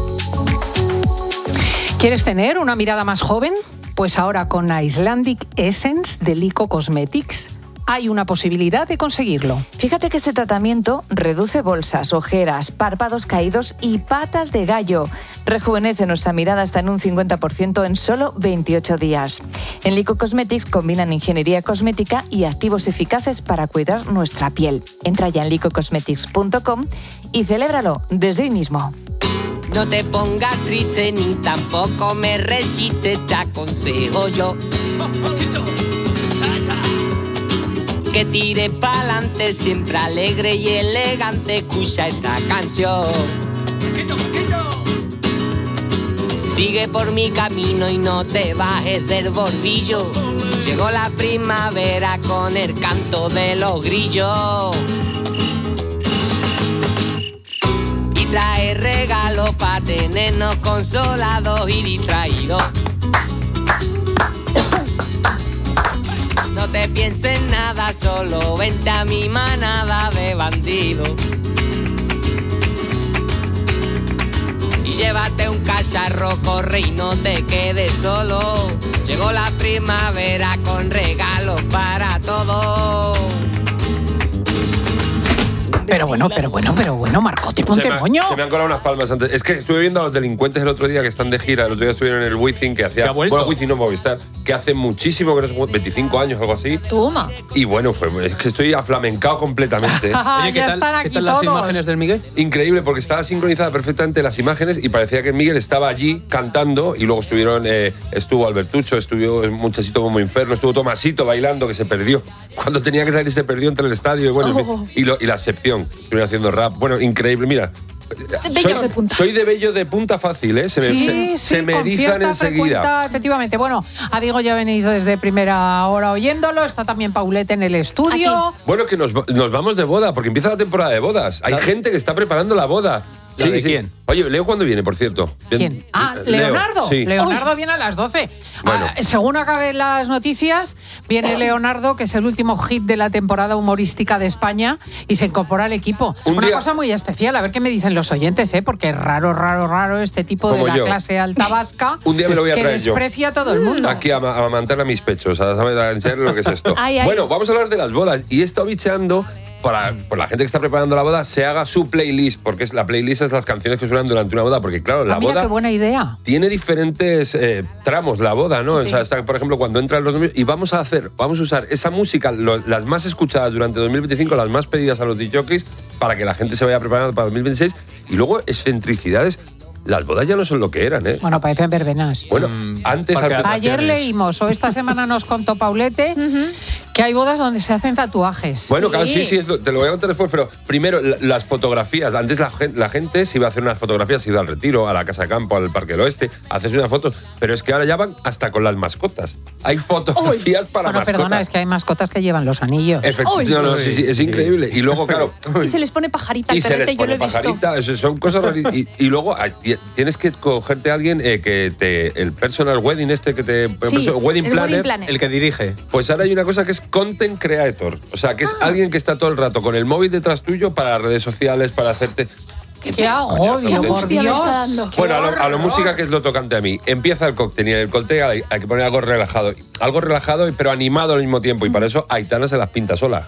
¿Quieres tener una mirada más joven? Pues ahora con Icelandic Essence de Lyko Cosmetics hay una posibilidad de conseguirlo. Fíjate que este tratamiento reduce bolsas, ojeras, párpados caídos y patas de gallo. Rejuvenece nuestra mirada hasta en un 50% en solo 28 días. En Lyko Cosmetics combinan ingeniería cosmética y activos eficaces para cuidar nuestra piel. Entra ya en lycocosmetics.com y celébralo desde hoy mismo. No te pongas triste ni tampoco me resistes, te aconsejo yo. Que tire pa'lante, siempre alegre y elegante, escucha esta canción. Sigue por mi camino y no te bajes del bordillo. Llegó la primavera con el canto de los grillos. Y trae regalos para tenernos consolados y distraídos. No te pienses nada, solo vente a mi manada de bandidos. Y llévate un cacharro, corre y no te quedes solo. Llegó la primavera con regalos para todos. Pero bueno, Marcote, ponte moño. Se me han colado unas palmas antes. Es que estuve viendo a los delincuentes el otro día que están de gira. El otro día estuvieron en el Wizzing que hacía... Bueno, Wizzing no, Movistar. Que hace muchísimo, que no sé, 25 años o algo así. Toma. Y bueno, es que estoy aflamencado completamente. Oye, ¿qué tal las imágenes del Miguel? Increíble, porque estaba sincronizada perfectamente las imágenes y parecía que Miguel estaba allí cantando y luego estuvo Albertucho, estuvo el muchachito como Inferno, estuvo Tomasito bailando, que se perdió. Cuando tenía que salir se perdió entre el estadio y bueno, y la excepción. Estuvieron haciendo rap. Bueno, increíble, mira. Soy de vello de punta fácil, ¿eh? Se me erizan enseguida. Efectivamente. Bueno, a Diego ya venís desde primera hora oyéndolo. Está también Paulette en el estudio. Aquí. Bueno, que nos vamos de boda, porque empieza la temporada de bodas. Hay gente que está preparando la boda. Sí, ¿quién? Oye, Leo, ¿cuándo viene, por cierto? ¿Quién? Leonardo. Sí. Leonardo viene a las 12. Bueno. Según acaben las noticias, viene Leonardo, que es el último hit de la temporada humorística de España, y se incorpora al equipo. Una cosa muy especial, a ver qué me dicen los oyentes, porque es raro este tipo de la clase alta vasca. Un día me lo voy a que traer yo. desprecia a todo el mundo. Aquí a mantener a mis pechos, a saber enseñarles lo que es esto. Bueno, vamos a hablar de las bodas. Y he estado bicheando para la gente que está preparando la boda, se haga su playlist, porque la playlist es las canciones que suenan durante una boda, porque claro, la boda... qué buena idea. Tiene diferentes tramos la boda, ¿no? Sí. O sea, está, por ejemplo, cuando entran los novios, y vamos a usar esa música, las más escuchadas durante 2025, las más pedidas a los DJs, para que la gente se vaya preparando para 2026, y luego excentricidades. Las bodas ya no son lo que eran, ¿eh? Bueno, parecen verbenas. Bueno, antes... Ayer leímos, o esta semana nos contó Paulete, que hay bodas donde se hacen tatuajes. Bueno, claro, sí, te lo voy a contar después, pero primero, las fotografías. Antes la gente se iba a hacer unas fotografías, se iba al Retiro, a la Casa de Campo, al Parque del Oeste, a hacerse unas fotos, pero es que ahora ya van hasta con las mascotas. Hay fotografías para mascotas. Perdona, es que hay mascotas que llevan los anillos. Efectivamente, sí, es increíble. Y luego, claro... Y se les pone pajarita al perrete, yo lo he visto. Eso son cosas raras. Y luego tienes que cogerte a alguien el personal wedding wedding planner, el que dirige. Pues ahora hay una cosa que es content creator, o sea, que es alguien que está todo el rato con el móvil detrás tuyo para redes sociales, para hacerte... ¡Qué agobio, por Dios! Bueno, a lo música, que es lo tocante a mí. Empieza el cóctel y en el cóctel hay que poner algo relajado, pero animado al mismo tiempo, y para eso Aitana se las pinta sola.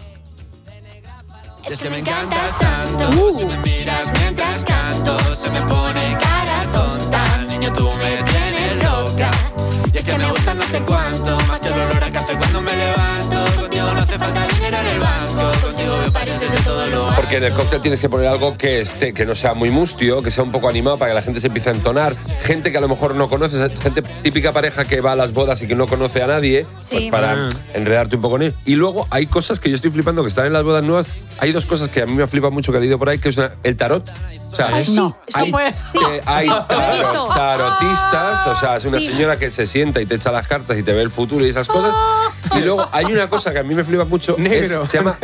Es que me encantas tanto, si me miras mientras canto, se me pone cara tonta, niño, tú me tienes loca. Y es que me gusta no sé cuánto, más que el olor a café cuando me levanto. Contigo no hace falta dinero en el banco, contigo me pareces de todo lo alto. Porque en el cóctel tienes que poner algo que no sea muy mustio, que sea un poco animado para que la gente se empiece a entonar. Gente que a lo mejor no conoces, gente típica pareja que va a las bodas y que no conoce a nadie, pues para enredarte un poco en él. Y luego hay cosas que yo estoy flipando que están en las bodas nuevas. Hay dos cosas que a mí me flipan mucho que he leído por ahí, que es el tarot. O sea, hay tarotistas, o sea, es una señora que se sienta y te echa las cartas y te ve el futuro y esas cosas. Y luego hay una cosa que a mí me flipa mucho, se llama...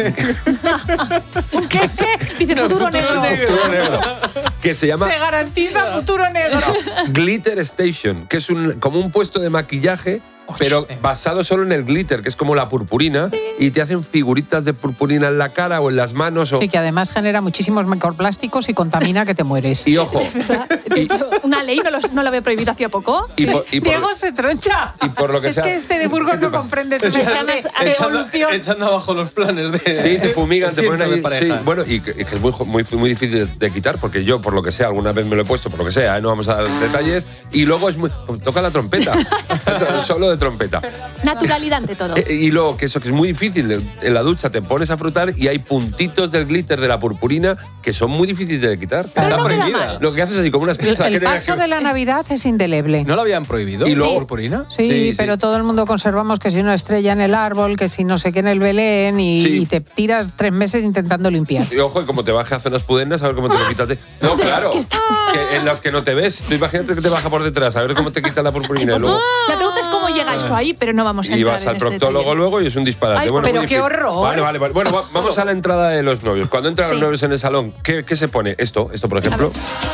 ¿Qué? Dice futuro negro. Futuro negro. Que se llama... Se garantiza futuro negro. Glitter Station, que es como un puesto de maquillaje, pero basado solo en el glitter, que es como la purpurina, y te hacen figuritas de purpurina en la cara o en las manos. Sí, que además genera muchísimos microplásticos y contamina que te mueres. Y ojo. De hecho, una ley no lo había prohibido hacía poco. Diego se troncha. Y por lo que sea, es que de Burgos no comprende su evolución. Echando abajo los planes de... Sí, te fumigan, te ponen ahí. Sí, bueno, y que es muy difícil de quitar, porque yo, por lo que sea, alguna vez me lo he puesto, por lo que sea, no vamos a dar detalles. Y luego toca la trompeta. Solo de trompeta. Naturalidad ante todo. Y luego, que es muy difícil, en la ducha te pones a frotar y hay puntitos del glitter de la purpurina que son muy difíciles de quitar. Está prohibida. Lo que haces así como unas pinzas. El paso de la Navidad es indeleble. ¿No lo habían prohibido? ¿Y luego purpurina? Sí, pero todo el mundo conservamos que si una estrella en el árbol, que si no sé qué en el Belén, y te tiras 3 meses intentando limpiar. Y ojo, y como te baje a zonas pudendas, a ver cómo te lo quitas. No, claro, que en las que no te ves. Tú imagínate que te baja por detrás, a ver cómo te quita la purpurina. Y luego... La pregunta es cómo llega eso ahí, pero no vamos a entrar. Y vas al proctólogo luego y es un disparate. Ay, pero qué horror. Vale. Bueno, vamos a la entrada de los novios. Cuando entran los novios en el salón, ¿qué se pone? Esto, por ejemplo.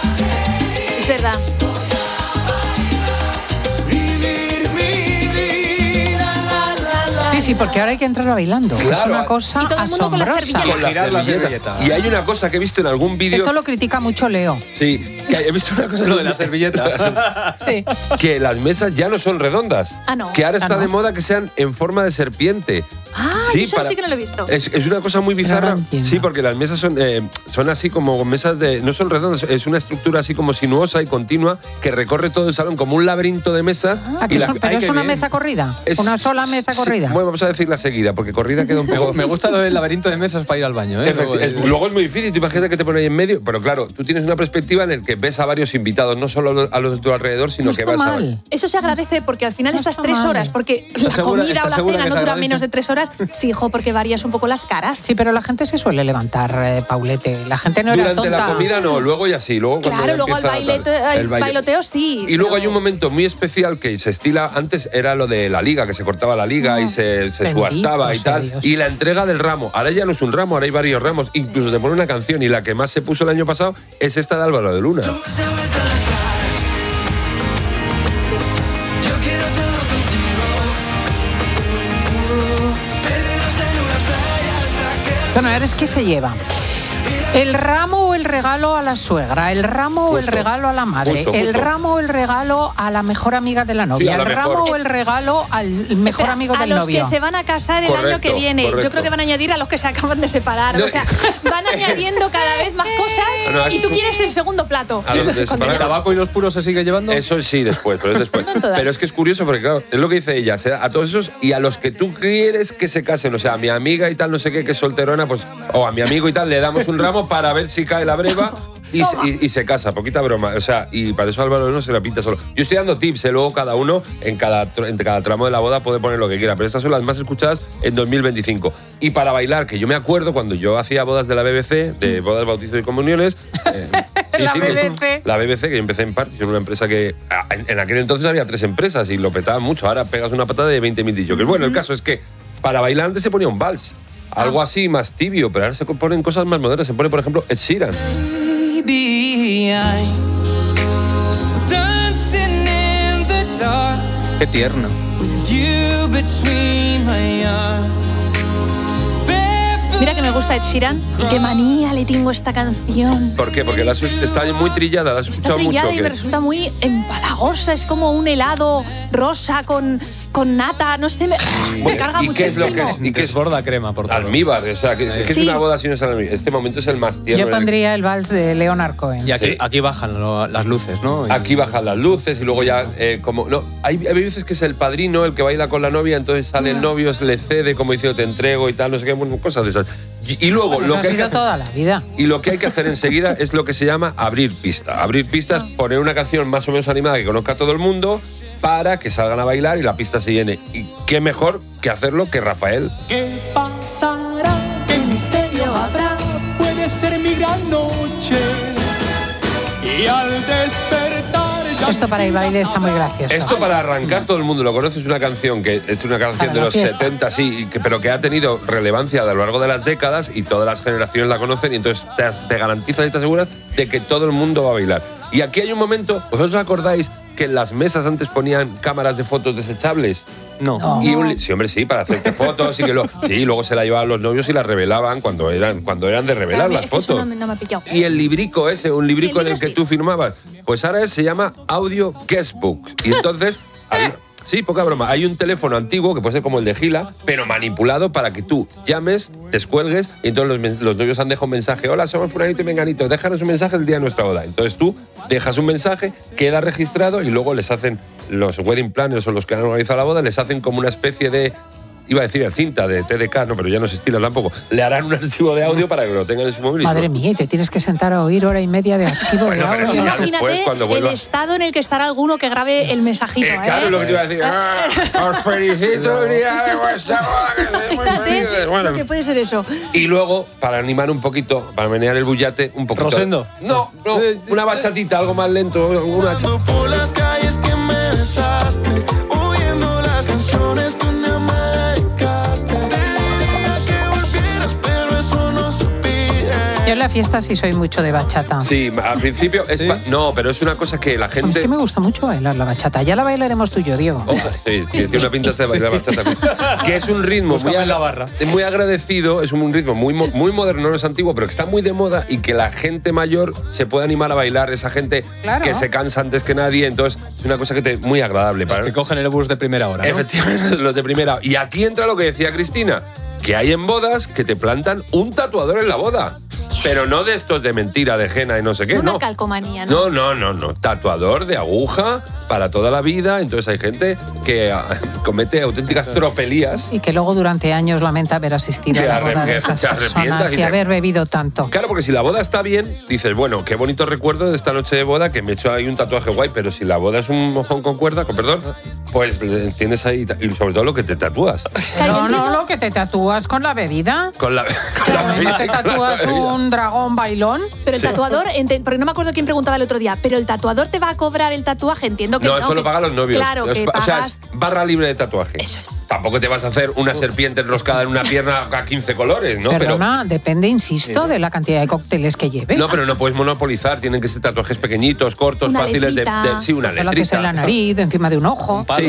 Es verdad. Sí, porque ahora hay que entrar bailando. Claro. Es una cosa y todo el mundo asombrosa. con la servilleta. Y hay una cosa que he visto en algún vídeo... Esto lo critica mucho Leo. Sí, que he visto una cosa... Lo de la servilleta. Sí. Que las mesas ya no son redondas. No. Que ahora está de moda que sean en forma de serpiente. Eso sí que no lo he visto. Es una cosa muy bizarra. Sí, porque las mesas son así como mesas de... No son redondas, es una estructura así como sinuosa y continua que recorre todo el salón como un laberinto de mesas. Pero es una mesa corrida. Una sola mesa corrida. Bueno, vamos a decirla seguida, porque corrida queda un poco... Me gusta lo del laberinto de mesas para ir al baño. Luego es muy difícil, tú imagínate que te pones ahí en medio, pero claro, tú tienes una perspectiva en la que ves a varios invitados, no solo a los de tu alrededor, sino que vas a... Eso se agradece porque al final estas 3 horas, porque la comida o la cena no dura menos de 3 horas, sí, hijo, porque varías un poco las caras. Sí, pero la gente se suele levantar, Paulete. La gente no era tonta. Durante la comida no, luego ya sí. Luego claro, luego el bailoteo sí. Y luego hay un momento muy especial que se estila, antes era lo de la liga, que se cortaba la liga y se subastaba y tal. Dios. Y la entrega del ramo. Ahora ya no es un ramo, ahora hay varios ramos. Incluso te pone una canción y la que más se puso el año pasado es esta de Álvaro de Luna. Bueno, ahora es que se lleva el ramo o el regalo a la suegra, el ramo o el regalo a la madre, el ramo o el regalo a la mejor amiga de la novia, el ramo o el regalo al mejor amigo del novio. A los que se van a casar el año que viene. Yo creo que van a añadir a los que se acaban de separar. O sea, van añadiendo cada vez más cosas y tú quieres el segundo plato. ¿El tabaco y los puros se sigue llevando? Eso sí, después, pero es después. Pero es que es curioso porque, claro, es lo que dice ella, a todos esos y a los que tú quieres que se casen, o sea, a mi amiga y tal, no sé qué, que es solterona, pues, o a mi amigo y tal, le damos un ramo para ver si cae la breva y se casa, poquita broma. O sea, y para eso Álvaro no se la pinta solo. Yo estoy dando tips, luego cada uno en cada tramo de la boda puede poner lo que quiera, pero estas son las más escuchadas en 2025. Y para bailar, que yo me acuerdo cuando yo hacía bodas de la BBC, de bodas, bautizos y comuniones. La BBC, que yo empecé en Partis, en una empresa que en aquel entonces había 3 empresas y lo petaban mucho. Ahora pegas una patada de 20.000 DJs. Bueno, el caso es que para bailar antes se ponía un vals. Algo así más tibio, pero ahora se ponen cosas más modernas. Se pone, por ejemplo, Ed Sheeran. Qué tierno. Mira que me gusta Ed Sheeran y qué manía le tengo esta canción. ¿Por qué? Porque está muy trillada, la has escuchado mucho. Está trillada y me resulta muy empalagosa, es como un helado rosa con nata, no sé, me carga muchísimo. ¿Y qué es gorda crema? Por todo. Almíbar, o sea, que es una boda si no es almíbar. Este momento es el más tierno. Yo pondría el vals de Leonard Cohen. Y aquí bajan las luces, ¿no? Aquí bajan las luces y luego ya, hay veces que es el padrino el que baila con la novia, entonces sale el novio, se le cede, como diciendo, te entrego y tal, no sé qué, cosas de esas. Y luego lo que ha sido toda la vida. Y lo que hay que hacer enseguida es lo que se llama abrir pista. Abrir pista es poner una canción más o menos animada que conozca a todo el mundo para que salgan a bailar y la pista se llene. Y qué mejor que hacerlo que Rafael. ¿Qué pasará? ¿Qué misterio habrá? Puede ser mi gran noche. Y al despertar esto para el baile está muy gracioso. Esto para arrancar todo el mundo lo conoce, es una canción que es una canción de los 70, sí, pero que ha tenido relevancia a lo largo de las décadas y todas las generaciones la conocen y entonces te garantizas y te aseguras de que todo el mundo va a bailar. Y aquí hay un momento, ¿vosotros os acordáis que en las mesas antes ponían cámaras de fotos desechables? No. Y sí, hombre, sí, para hacerte fotos y que luego se la llevaban los novios y las revelaban cuando eran de revelar las fotos. No me ha pillado. Y el librico ese, un librico en el que tú firmabas, pues ahora se llama Audio Guestbook. Y entonces, sí, poca broma, hay un teléfono antiguo que puede ser como el de Gila, pero manipulado para que tú llames, descuelgues y entonces los novios han dejado un mensaje: hola, somos fulanito y menganito, déjanos un mensaje el día de nuestra boda. Entonces tú dejas un mensaje, queda registrado y luego les hacen los wedding planners o los que han organizado la boda, les hacen como una especie de, iba a decir cinta de TDK, no, pero ya no se estila tampoco. Le harán un archivo de audio para que lo tengan en su móvil. Madre mía, te tienes que sentar a oír hora y media de archivo de audio. Imagínate el estado en el que estará alguno que grabe el mensajito. Claro, lo que te iba a decir. Os felicito el día de vuestra boda. Bueno, que puede ser eso. Y luego, para animar un poquito, para menear el bullate, un poquito. ¿Rosendo? No, una bachatita, algo más lento. Por las calles que me besaste, oyendo las canciones donde me dedicaste. Te diría que volvieras, pero eso no se pide. Yo en la fiesta sí soy mucho de bachata. Sí, al principio no, pero es una cosa que la gente... Es que me gusta mucho bailar la bachata. Ya la bailaremos tú y yo, Diego. Sí, tiene una pinta de bailar bachata. Que es un ritmo muy agradecido, es un ritmo muy moderno, no es antiguo, pero que está muy de moda y que la gente mayor se puede animar a bailar, esa gente que se cansa antes que nadie, entonces es una cosa muy agradable. Los que cogen el bus de primera hora, ¿no? Efectivamente, los de primera hora. Y aquí entra lo que decía Cristina, que hay en bodas que te plantan un tatuador en la boda. Pero no de estos de mentira, de henna y no sé qué. Una calcomanía, ¿no? No. Tatuador de aguja para toda la vida. Entonces hay gente que comete auténticas tropelías. Y que luego durante años lamenta haber asistido a la boda de esas personas y haber bebido tanto. Claro, porque si la boda está bien, dices, bueno, qué bonito recuerdo de esta noche de boda que me he hecho ahí un tatuaje guay, pero si la boda es un mojón con cuerda, pues tienes ahí, y sobre todo lo que te tatúas. No, lo que te tatúas con la bebida. Con la bebida. ¿No te tatúas un dragón bailón? Pero el tatuador, porque no me acuerdo quién preguntaba el otro día, pero el tatuador te va a cobrar el tatuaje, entiendo que no. No, eso lo pagan los novios. Claro, que o sea, es barra libre de tatuaje. Eso es. Tampoco te vas a hacer una serpiente enroscada en una pierna a 15 colores, ¿no? Perdona, depende, insisto, de la cantidad de cócteles que lleves. No, pero no puedes monopolizar, tienen que ser tatuajes pequeñitos, cortos, fáciles de sí, una letrita. Lo haces en la nariz, encima de un ojo. Sí,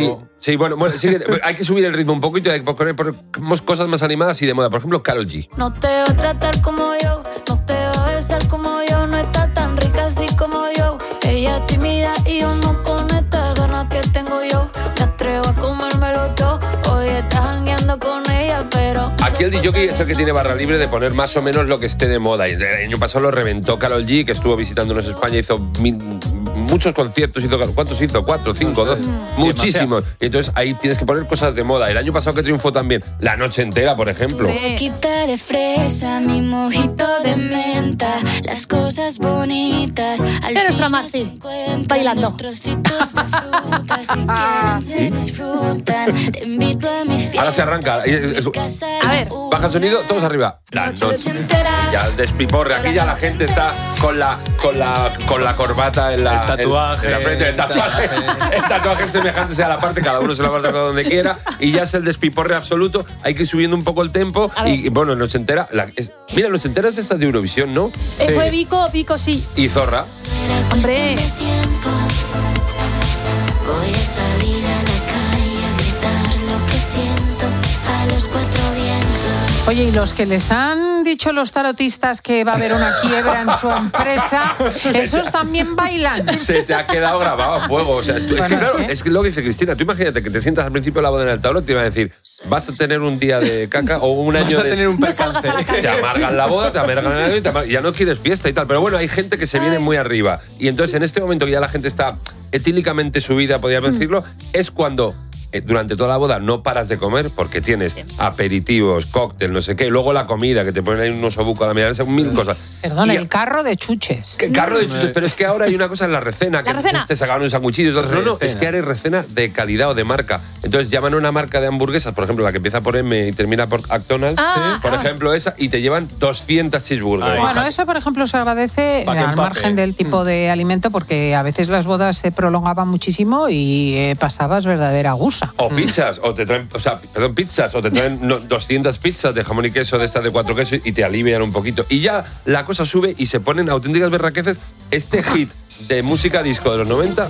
Sí, bueno, sí, hay que subir el ritmo un poquito, hay que poner cosas más animadas y de moda. Por ejemplo, Karol G. No te va a tratar como yo, no te va a besar como yo, no está tan rica así como yo. Ella es tímida y yo no con estas ganas que tengo yo. Me atrevo a comérmelo todo, hoy estás jangueando con ella, pero... Aquí el DJ es el que tiene barra libre de poner más o menos lo que esté de moda. Y el año pasado lo reventó Karol G, que estuvo visitándonos España, hizo muchos conciertos, ¿cuántos hizo? 4, 5, 2, muchísimos. Y entonces ahí tienes que poner cosas de moda. El año pasado que triunfó también La Noche Entera, por ejemplo. Quita de fresa, mi mojito de menta, las cosas bonitas. Eres Ramazzi, bailando. Ahora se arranca. A ver. Baja el sonido, todos arriba. La noche. Ya el despiporre. Aquí ya la gente está con la corbata en la, tatuaje, en la frente. El tatuaje semejante a la parte, cada uno se lo va a tatuar donde quiera. Y ya es el despiporre absoluto. Hay que ir subiendo un poco el tempo. Y bueno, Noche Entera. Mira, Noche Entera es de estas de Eurovisión, ¿no? Fue Vico, sí. Y Zorra. Hombre. Voy a salir a la calle a gritar lo que siento a los cuatro vientos. Oye, ¿y los que les han dicho los tarotistas que va a haber una quiebra en su empresa, esos también bailan? Se te ha quedado grabado a fuego. O sea, es que claro, es lo que dice Cristina. Tú imagínate que te sientas al principio de la boda en el tablón y te iba a decir, vas a tener un día de caca o un año de... tener un no salgas a la calle. Te amargan la boda, te amargan la vida, ya no quieres fiesta y tal. Pero bueno, hay gente que se viene muy arriba. Y entonces en este momento que ya la gente está etílicamente subida, podríamos decirlo, es cuando... durante toda la boda no paras de comer porque tienes aperitivos, cóctel, no sé qué, luego la comida, que te ponen ahí un osobuco a la mirada, mil cosas. Perdón, el carro de chuches. Carro de chuches, pero es que ahora hay una cosa en la recena, que te sacaban un sanguchillo. No, es que ahora hay recena de calidad o de marca. Entonces llaman a una marca de hamburguesas, por ejemplo, la que empieza por M y termina por McDonald's, por ejemplo esa, y te llevan 200 cheeseburgers. Bueno, eso por ejemplo se agradece al margen del tipo de alimento, porque a veces las bodas se prolongaban muchísimo y pasabas verdadera gusa. O pizzas, o te traen, pizzas, o te traen 200 pizzas de jamón y queso, de estas de 4 quesos, y te alivian un poquito. Y ya la cosa sube y se ponen auténticas berraqueces. Este hit de música disco de los 90.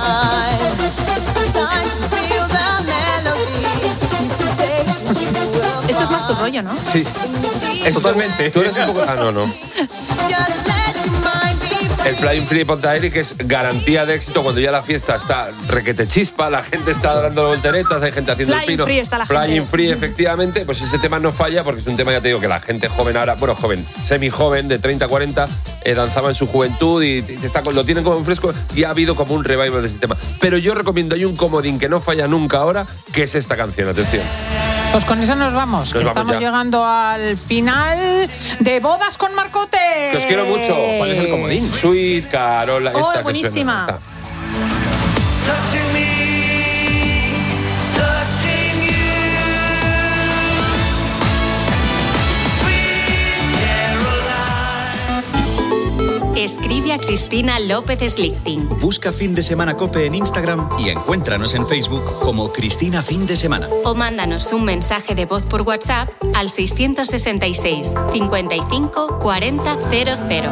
Esto es más tu rollo, ¿no? Sí. Totalmente. Tú eres un poco... no. El Flying Free de Pontaeri, que es garantía de éxito cuando ya la fiesta está requete chispa, la gente está dando volteretas, hay gente haciendo el pino. Flying Free, efectivamente, pues ese tema no falla porque es un tema, ya te digo, que la gente joven ahora, bueno, joven, semi-joven, de 30 a 40, danzaba en su juventud y lo tienen como en fresco y ha habido como un revival de ese tema. Pero yo recomiendo, hay un comodín que no falla nunca ahora, que es esta canción, atención. Pues con esa nos vamos. Estamos llegando al final de Bodas con Marcote. Que os quiero mucho. ¿Cuál es el comodín? Sweet Carola. Esta buenísima. Que Escribe a Cristina López Slichting. Busca Fin de Semana COPE en Instagram y encuéntranos en Facebook como Cristina Fin de Semana. O mándanos un mensaje de voz por WhatsApp al 666 55 40 00.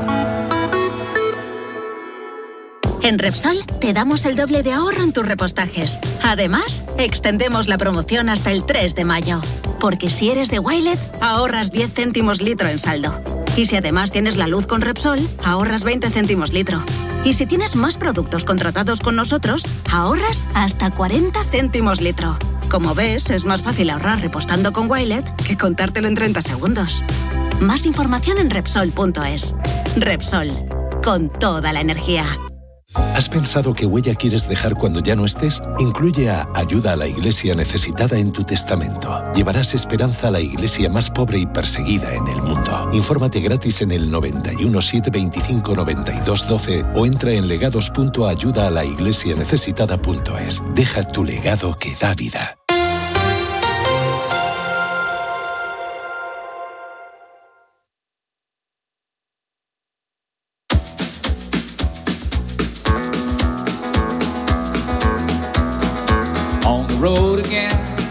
En Repsol te damos el doble de ahorro en tus repostajes. Además, extendemos la promoción hasta el 3 de mayo. Porque si eres de Wilet, ahorras 10 céntimos litro en saldo. Y si además tienes la luz con Repsol, ahorras 20 céntimos litro. Y si tienes más productos contratados con nosotros, ahorras hasta 40 céntimos litro. Como ves, es más fácil ahorrar repostando con Wilet que contártelo en 30 segundos. Más información en Repsol.es. Repsol, con toda la energía. ¿Has pensado qué huella quieres dejar cuando ya no estés? Incluye a Ayuda a la Iglesia Necesitada en tu testamento. Llevarás esperanza a la iglesia más pobre y perseguida en el mundo. Infórmate gratis en el 91 725 92 12 o entra en legados.ayudaalaIglesianecesitada.es. Deja tu legado que da vida. Road again.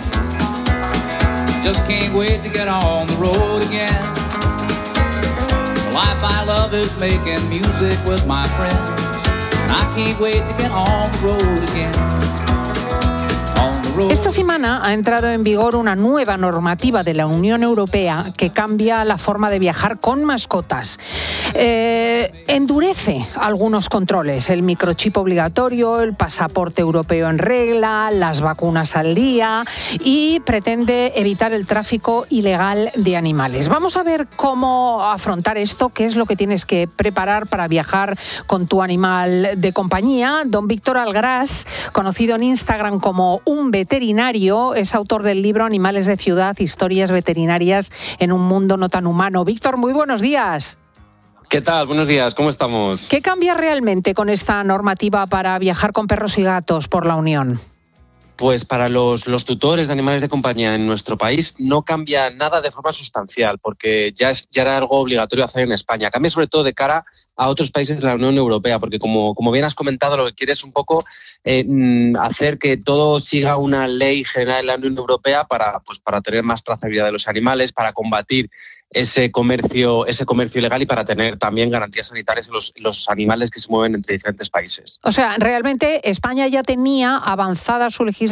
Just can't wait to get on the road again. The life I love is making music with my friends, and I can't wait to get on the road again. On the road Esta semana ha entrado en vigor una nueva normativa de la Unión Europea que cambia la forma de viajar con mascotas. Endurece algunos controles, el microchip obligatorio, el pasaporte europeo en regla, las vacunas al día y pretende evitar el tráfico ilegal de animales. Vamos a ver cómo afrontar esto, qué es lo que tienes que preparar para viajar con tu animal de compañía. Don Víctor Algras, conocido en Instagram como un veterinario, es autor del libro Animales de Ciudad, historias veterinarias en un mundo no tan humano. Víctor, muy buenos días. ¿Qué tal? Buenos días, ¿cómo estamos? ¿Qué cambia realmente con esta normativa para viajar con perros y gatos por la Unión? Pues para los tutores de animales de compañía en nuestro país no cambia nada de forma sustancial, porque ya era algo obligatorio hacer en España. Cambia sobre todo de cara a otros países de la Unión Europea, porque como bien has comentado, lo que quiere es un poco hacer que todo siga una ley general en la Unión Europea para tener más trazabilidad de los animales, para combatir ese comercio ilegal y para tener también garantías sanitarias en los animales que se mueven entre diferentes países. O sea, realmente España ya tenía avanzada su legislación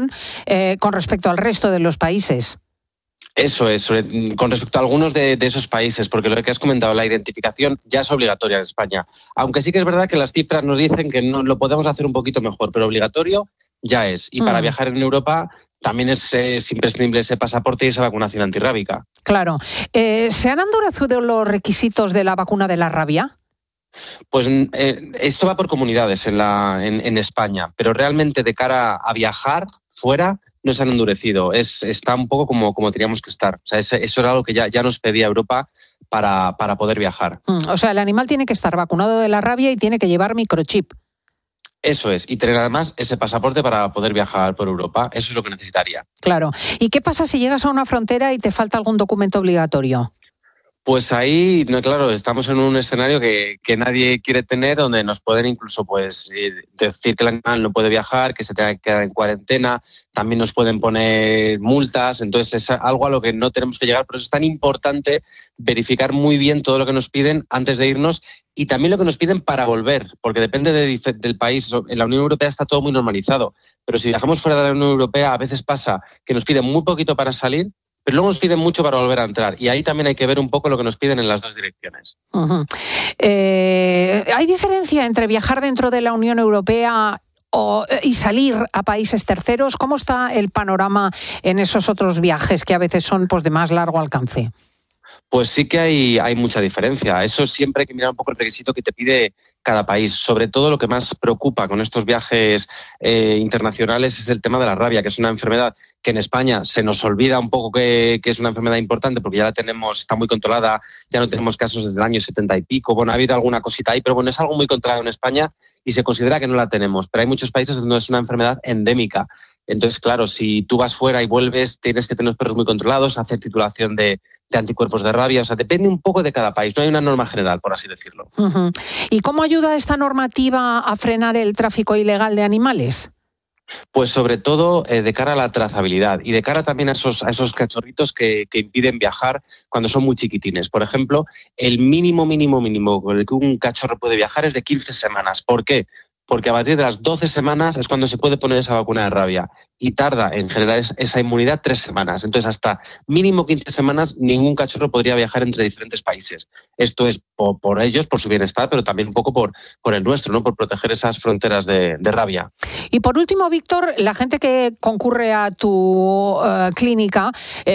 con respecto al resto de los países. Eso es, con respecto a algunos de esos países, porque lo que has comentado, la identificación ya es obligatoria en España. Aunque sí que es verdad que las cifras nos dicen que no lo podemos hacer un poquito mejor, pero obligatorio ya es. Y para viajar en Europa también es imprescindible ese pasaporte y esa vacunación antirrábica. Claro. ¿Se han endurecido los requisitos de la vacuna de la rabia? Pues esto va por comunidades en España, pero realmente de cara a viajar fuera no se han endurecido. Está un poco como teníamos que estar. O sea, eso era algo que ya nos pedía Europa para poder viajar. O sea, el animal tiene que estar vacunado de la rabia y tiene que llevar microchip. Eso es, y tener además ese pasaporte para poder viajar por Europa. Eso es lo que necesitaría. Claro. ¿Y qué pasa si llegas a una frontera y te falta algún documento obligatorio? Pues ahí, no, claro, estamos en un escenario que nadie quiere tener, donde nos pueden incluso decir que el animal no puede viajar, que se tenga que quedar en cuarentena, también nos pueden poner multas, entonces es algo a lo que no tenemos que llegar. Por eso es tan importante verificar muy bien todo lo que nos piden antes de irnos y también lo que nos piden para volver, porque depende del país. En la Unión Europea está todo muy normalizado, pero si viajamos fuera de la Unión Europea a veces pasa que nos piden muy poquito para salir, pero luego nos piden mucho para volver a entrar. Y ahí también hay que ver un poco lo que nos piden en las dos direcciones. Uh-huh. ¿Hay diferencia entre viajar dentro de la Unión Europea y salir a países terceros? ¿Cómo está el panorama en esos otros viajes que a veces son de más largo alcance? Pues sí que hay mucha diferencia. Eso siempre hay que mirar un poco el requisito que te pide cada país. Sobre todo lo que más preocupa con estos viajes internacionales es el tema de la rabia, que es una enfermedad que en España se nos olvida un poco que es una enfermedad importante porque ya la tenemos, está muy controlada, ya no tenemos casos desde el año 70 y pico. Bueno, ha habido alguna cosita ahí, pero bueno, es algo muy controlado en España y se considera que no la tenemos. Pero hay muchos países donde es una enfermedad endémica. Entonces, claro, si tú vas fuera y vuelves, tienes que tener los perros muy controlados, hacer titulación de anticuerpos de rabia. O sea, depende un poco de cada país. No hay una norma general, por así decirlo. Uh-huh. ¿Y cómo ayuda esta normativa a frenar el tráfico ilegal de animales? Pues sobre todo de cara a la trazabilidad y de cara también a esos cachorritos que impiden viajar cuando son muy chiquitines. Por ejemplo, el mínimo con el que un cachorro puede viajar es de 15 semanas. ¿Por qué? Porque a partir de las 12 semanas es cuando se puede poner esa vacuna de rabia y tarda en generar esa inmunidad 3 semanas. Entonces, hasta mínimo 15 semanas ningún cachorro podría viajar entre diferentes países. Esto es por ellos, por su bienestar, pero también un poco por el nuestro, ¿no? Por proteger esas fronteras de rabia. Y por último, Víctor, la gente que concurre a tu clínica,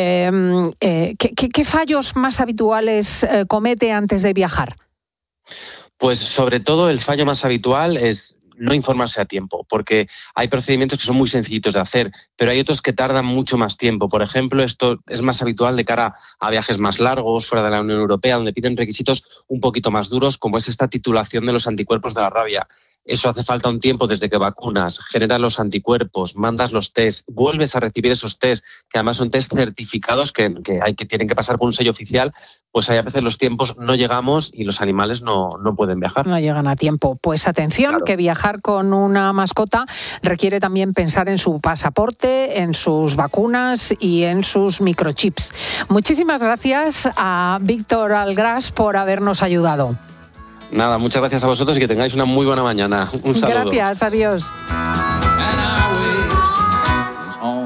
¿qué fallos más habituales comete antes de viajar? Pues sobre todo el fallo más habitual es no informarse a tiempo, porque hay procedimientos que son muy sencillitos de hacer, pero hay otros que tardan mucho más tiempo. Por ejemplo, esto es más habitual de cara a viajes más largos, fuera de la Unión Europea, donde piden requisitos un poquito más duros, como es esta titulación de los anticuerpos de la rabia. Eso hace falta un tiempo desde que vacunas, generas los anticuerpos, mandas los test, vuelves a recibir esos test, que además son test certificados que tienen que pasar por un sello oficial. Pues hay a veces los tiempos no llegamos y los animales no pueden viajar. No llegan a tiempo. Pues atención, claro, que viajar con una mascota requiere también pensar en su pasaporte, en sus vacunas y en sus microchips. Muchísimas gracias a Víctor Algras por habernos ayudado. Nada, muchas gracias a vosotros y que tengáis una muy buena mañana. Un saludo. Gracias, adiós.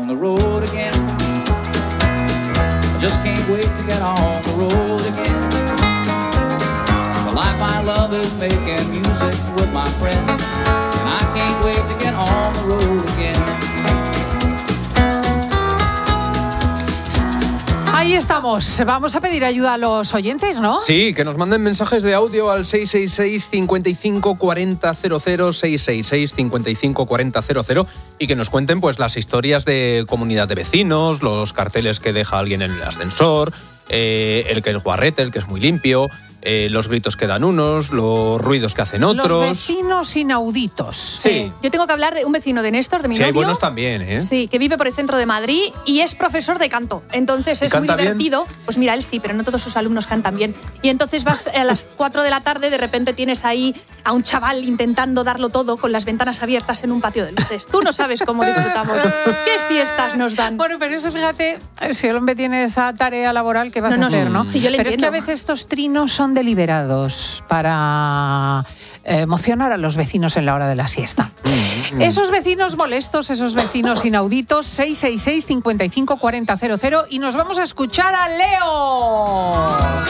Aquí estamos. Vamos a pedir ayuda a los oyentes, ¿no? Sí, que nos manden mensajes de audio al 666 55 40 00, 666 55 40 00, y que nos cuenten pues las historias de comunidad de vecinos, los carteles que deja alguien en el ascensor, el que es guarrete, el que es muy limpio, los gritos que dan unos, los ruidos que hacen otros. Los vecinos inauditos. Sí. Yo tengo que hablar de un vecino de Néstor, de mi novio. Sí, hay buenos también, ¿eh? Sí, que vive por el centro de Madrid y es profesor de canto. Entonces es muy divertido. Bien? Pues mira, él sí, pero no todos sus alumnos cantan bien. Y entonces vas a las 4 de la tarde, de repente tienes ahí a un chaval intentando darlo todo con las ventanas abiertas en un patio de luces. Tú no sabes cómo disfrutamos. ¿Qué siestas nos dan? Bueno, pero eso, fíjate, si el hombre tiene esa tarea laboral, ¿qué vas a hacer, no? Sí, yo le pero entiendo. Es que a veces estos trinos son deliberados para emocionar a los vecinos en la hora de la siesta. Esos vecinos molestos, esos vecinos inauditos, 666 55 40 00, y nos vamos a escuchar a Leo.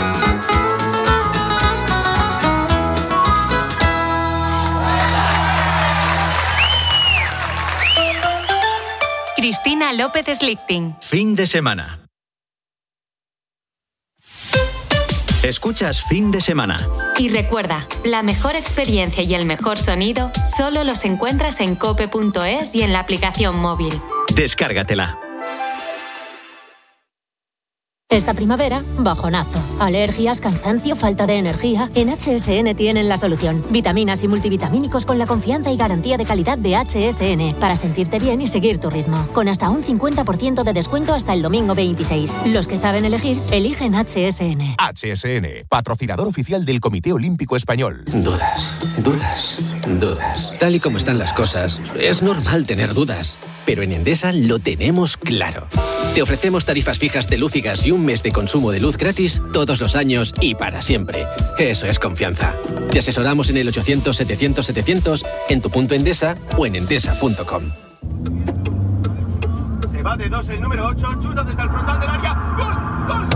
Cristina López Slichting. Fin de semana. Escuchas Fin de Semana. Y recuerda, la mejor experiencia y el mejor sonido solo los encuentras en cope.es y en la aplicación móvil. Descárgatela. Esta primavera, bajonazo. Alergias, cansancio, falta de energía. En HSN tienen la solución. Vitaminas y multivitamínicos con la confianza y garantía de calidad de HSN para sentirte bien y seguir tu ritmo. Con hasta un 50% de descuento hasta el domingo 26. Los que saben elegir, eligen HSN. HSN, patrocinador oficial del Comité Olímpico Español. Dudas. Tal y como están las cosas, es normal tener dudas. Pero en Endesa lo tenemos claro. Te ofrecemos tarifas fijas de luz y gas y un mes de consumo de luz gratis todos los años y para siempre. Eso es confianza. Te asesoramos en el 800-700-700, en tu punto Endesa o en endesa.com. Se va de 2 el número 8, chuta desde el frontal del área. ¡Gol!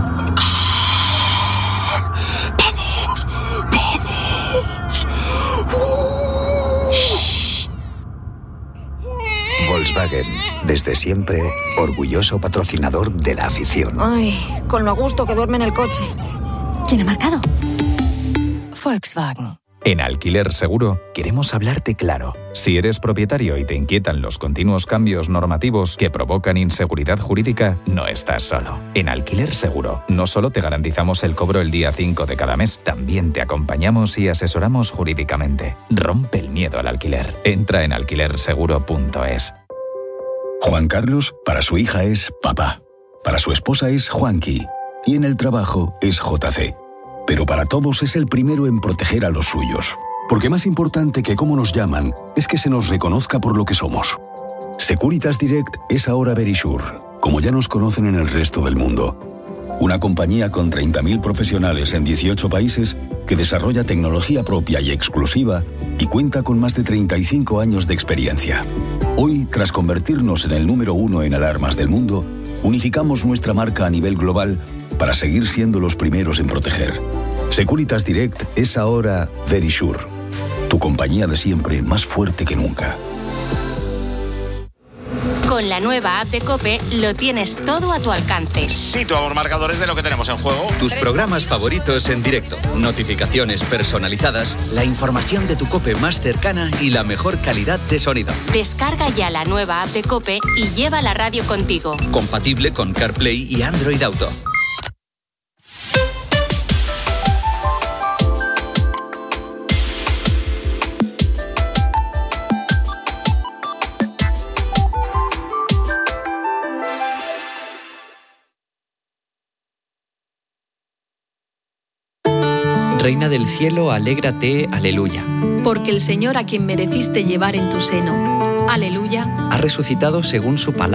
Volkswagen, desde siempre, orgulloso patrocinador de la afición. Ay, con lo a gusto que duerme en el coche. ¿Quién ha marcado? Volkswagen. En Alquiler Seguro queremos hablarte claro. Si eres propietario y te inquietan los continuos cambios normativos que provocan inseguridad jurídica, no estás solo. En Alquiler Seguro no solo te garantizamos el cobro el día 5 de cada mes, también te acompañamos y asesoramos jurídicamente. Rompe el miedo al alquiler. Entra en alquilerseguro.es. Juan Carlos, para su hija es papá. Para su esposa es Juanqui. Y en el trabajo es JC. Pero para todos es el primero en proteger a los suyos. Porque más importante que cómo nos llaman es que se nos reconozca por lo que somos. Securitas Direct es ahora Verisure, como ya nos conocen en el resto del mundo. Una compañía con 30.000 profesionales en 18 países que desarrolla tecnología propia y exclusiva y cuenta con más de 35 años de experiencia. Hoy, tras convertirnos en el número 1 en alarmas del mundo, unificamos nuestra marca a nivel global para seguir siendo los primeros en proteger. Securitas Direct es ahora Verisure, tu compañía de siempre más fuerte que nunca. Con la nueva app de COPE lo tienes todo a tu alcance. Situamos marcadores de lo que tenemos en juego. Tus programas favoritos en directo, notificaciones personalizadas, la información de tu COPE más cercana y la mejor calidad de sonido. Descarga ya la nueva app de COPE y lleva la radio contigo. Compatible con CarPlay y Android Auto. Reina del cielo, alégrate, aleluya. Porque el Señor a quien mereciste llevar en tu seno, aleluya, ha resucitado según su palabra.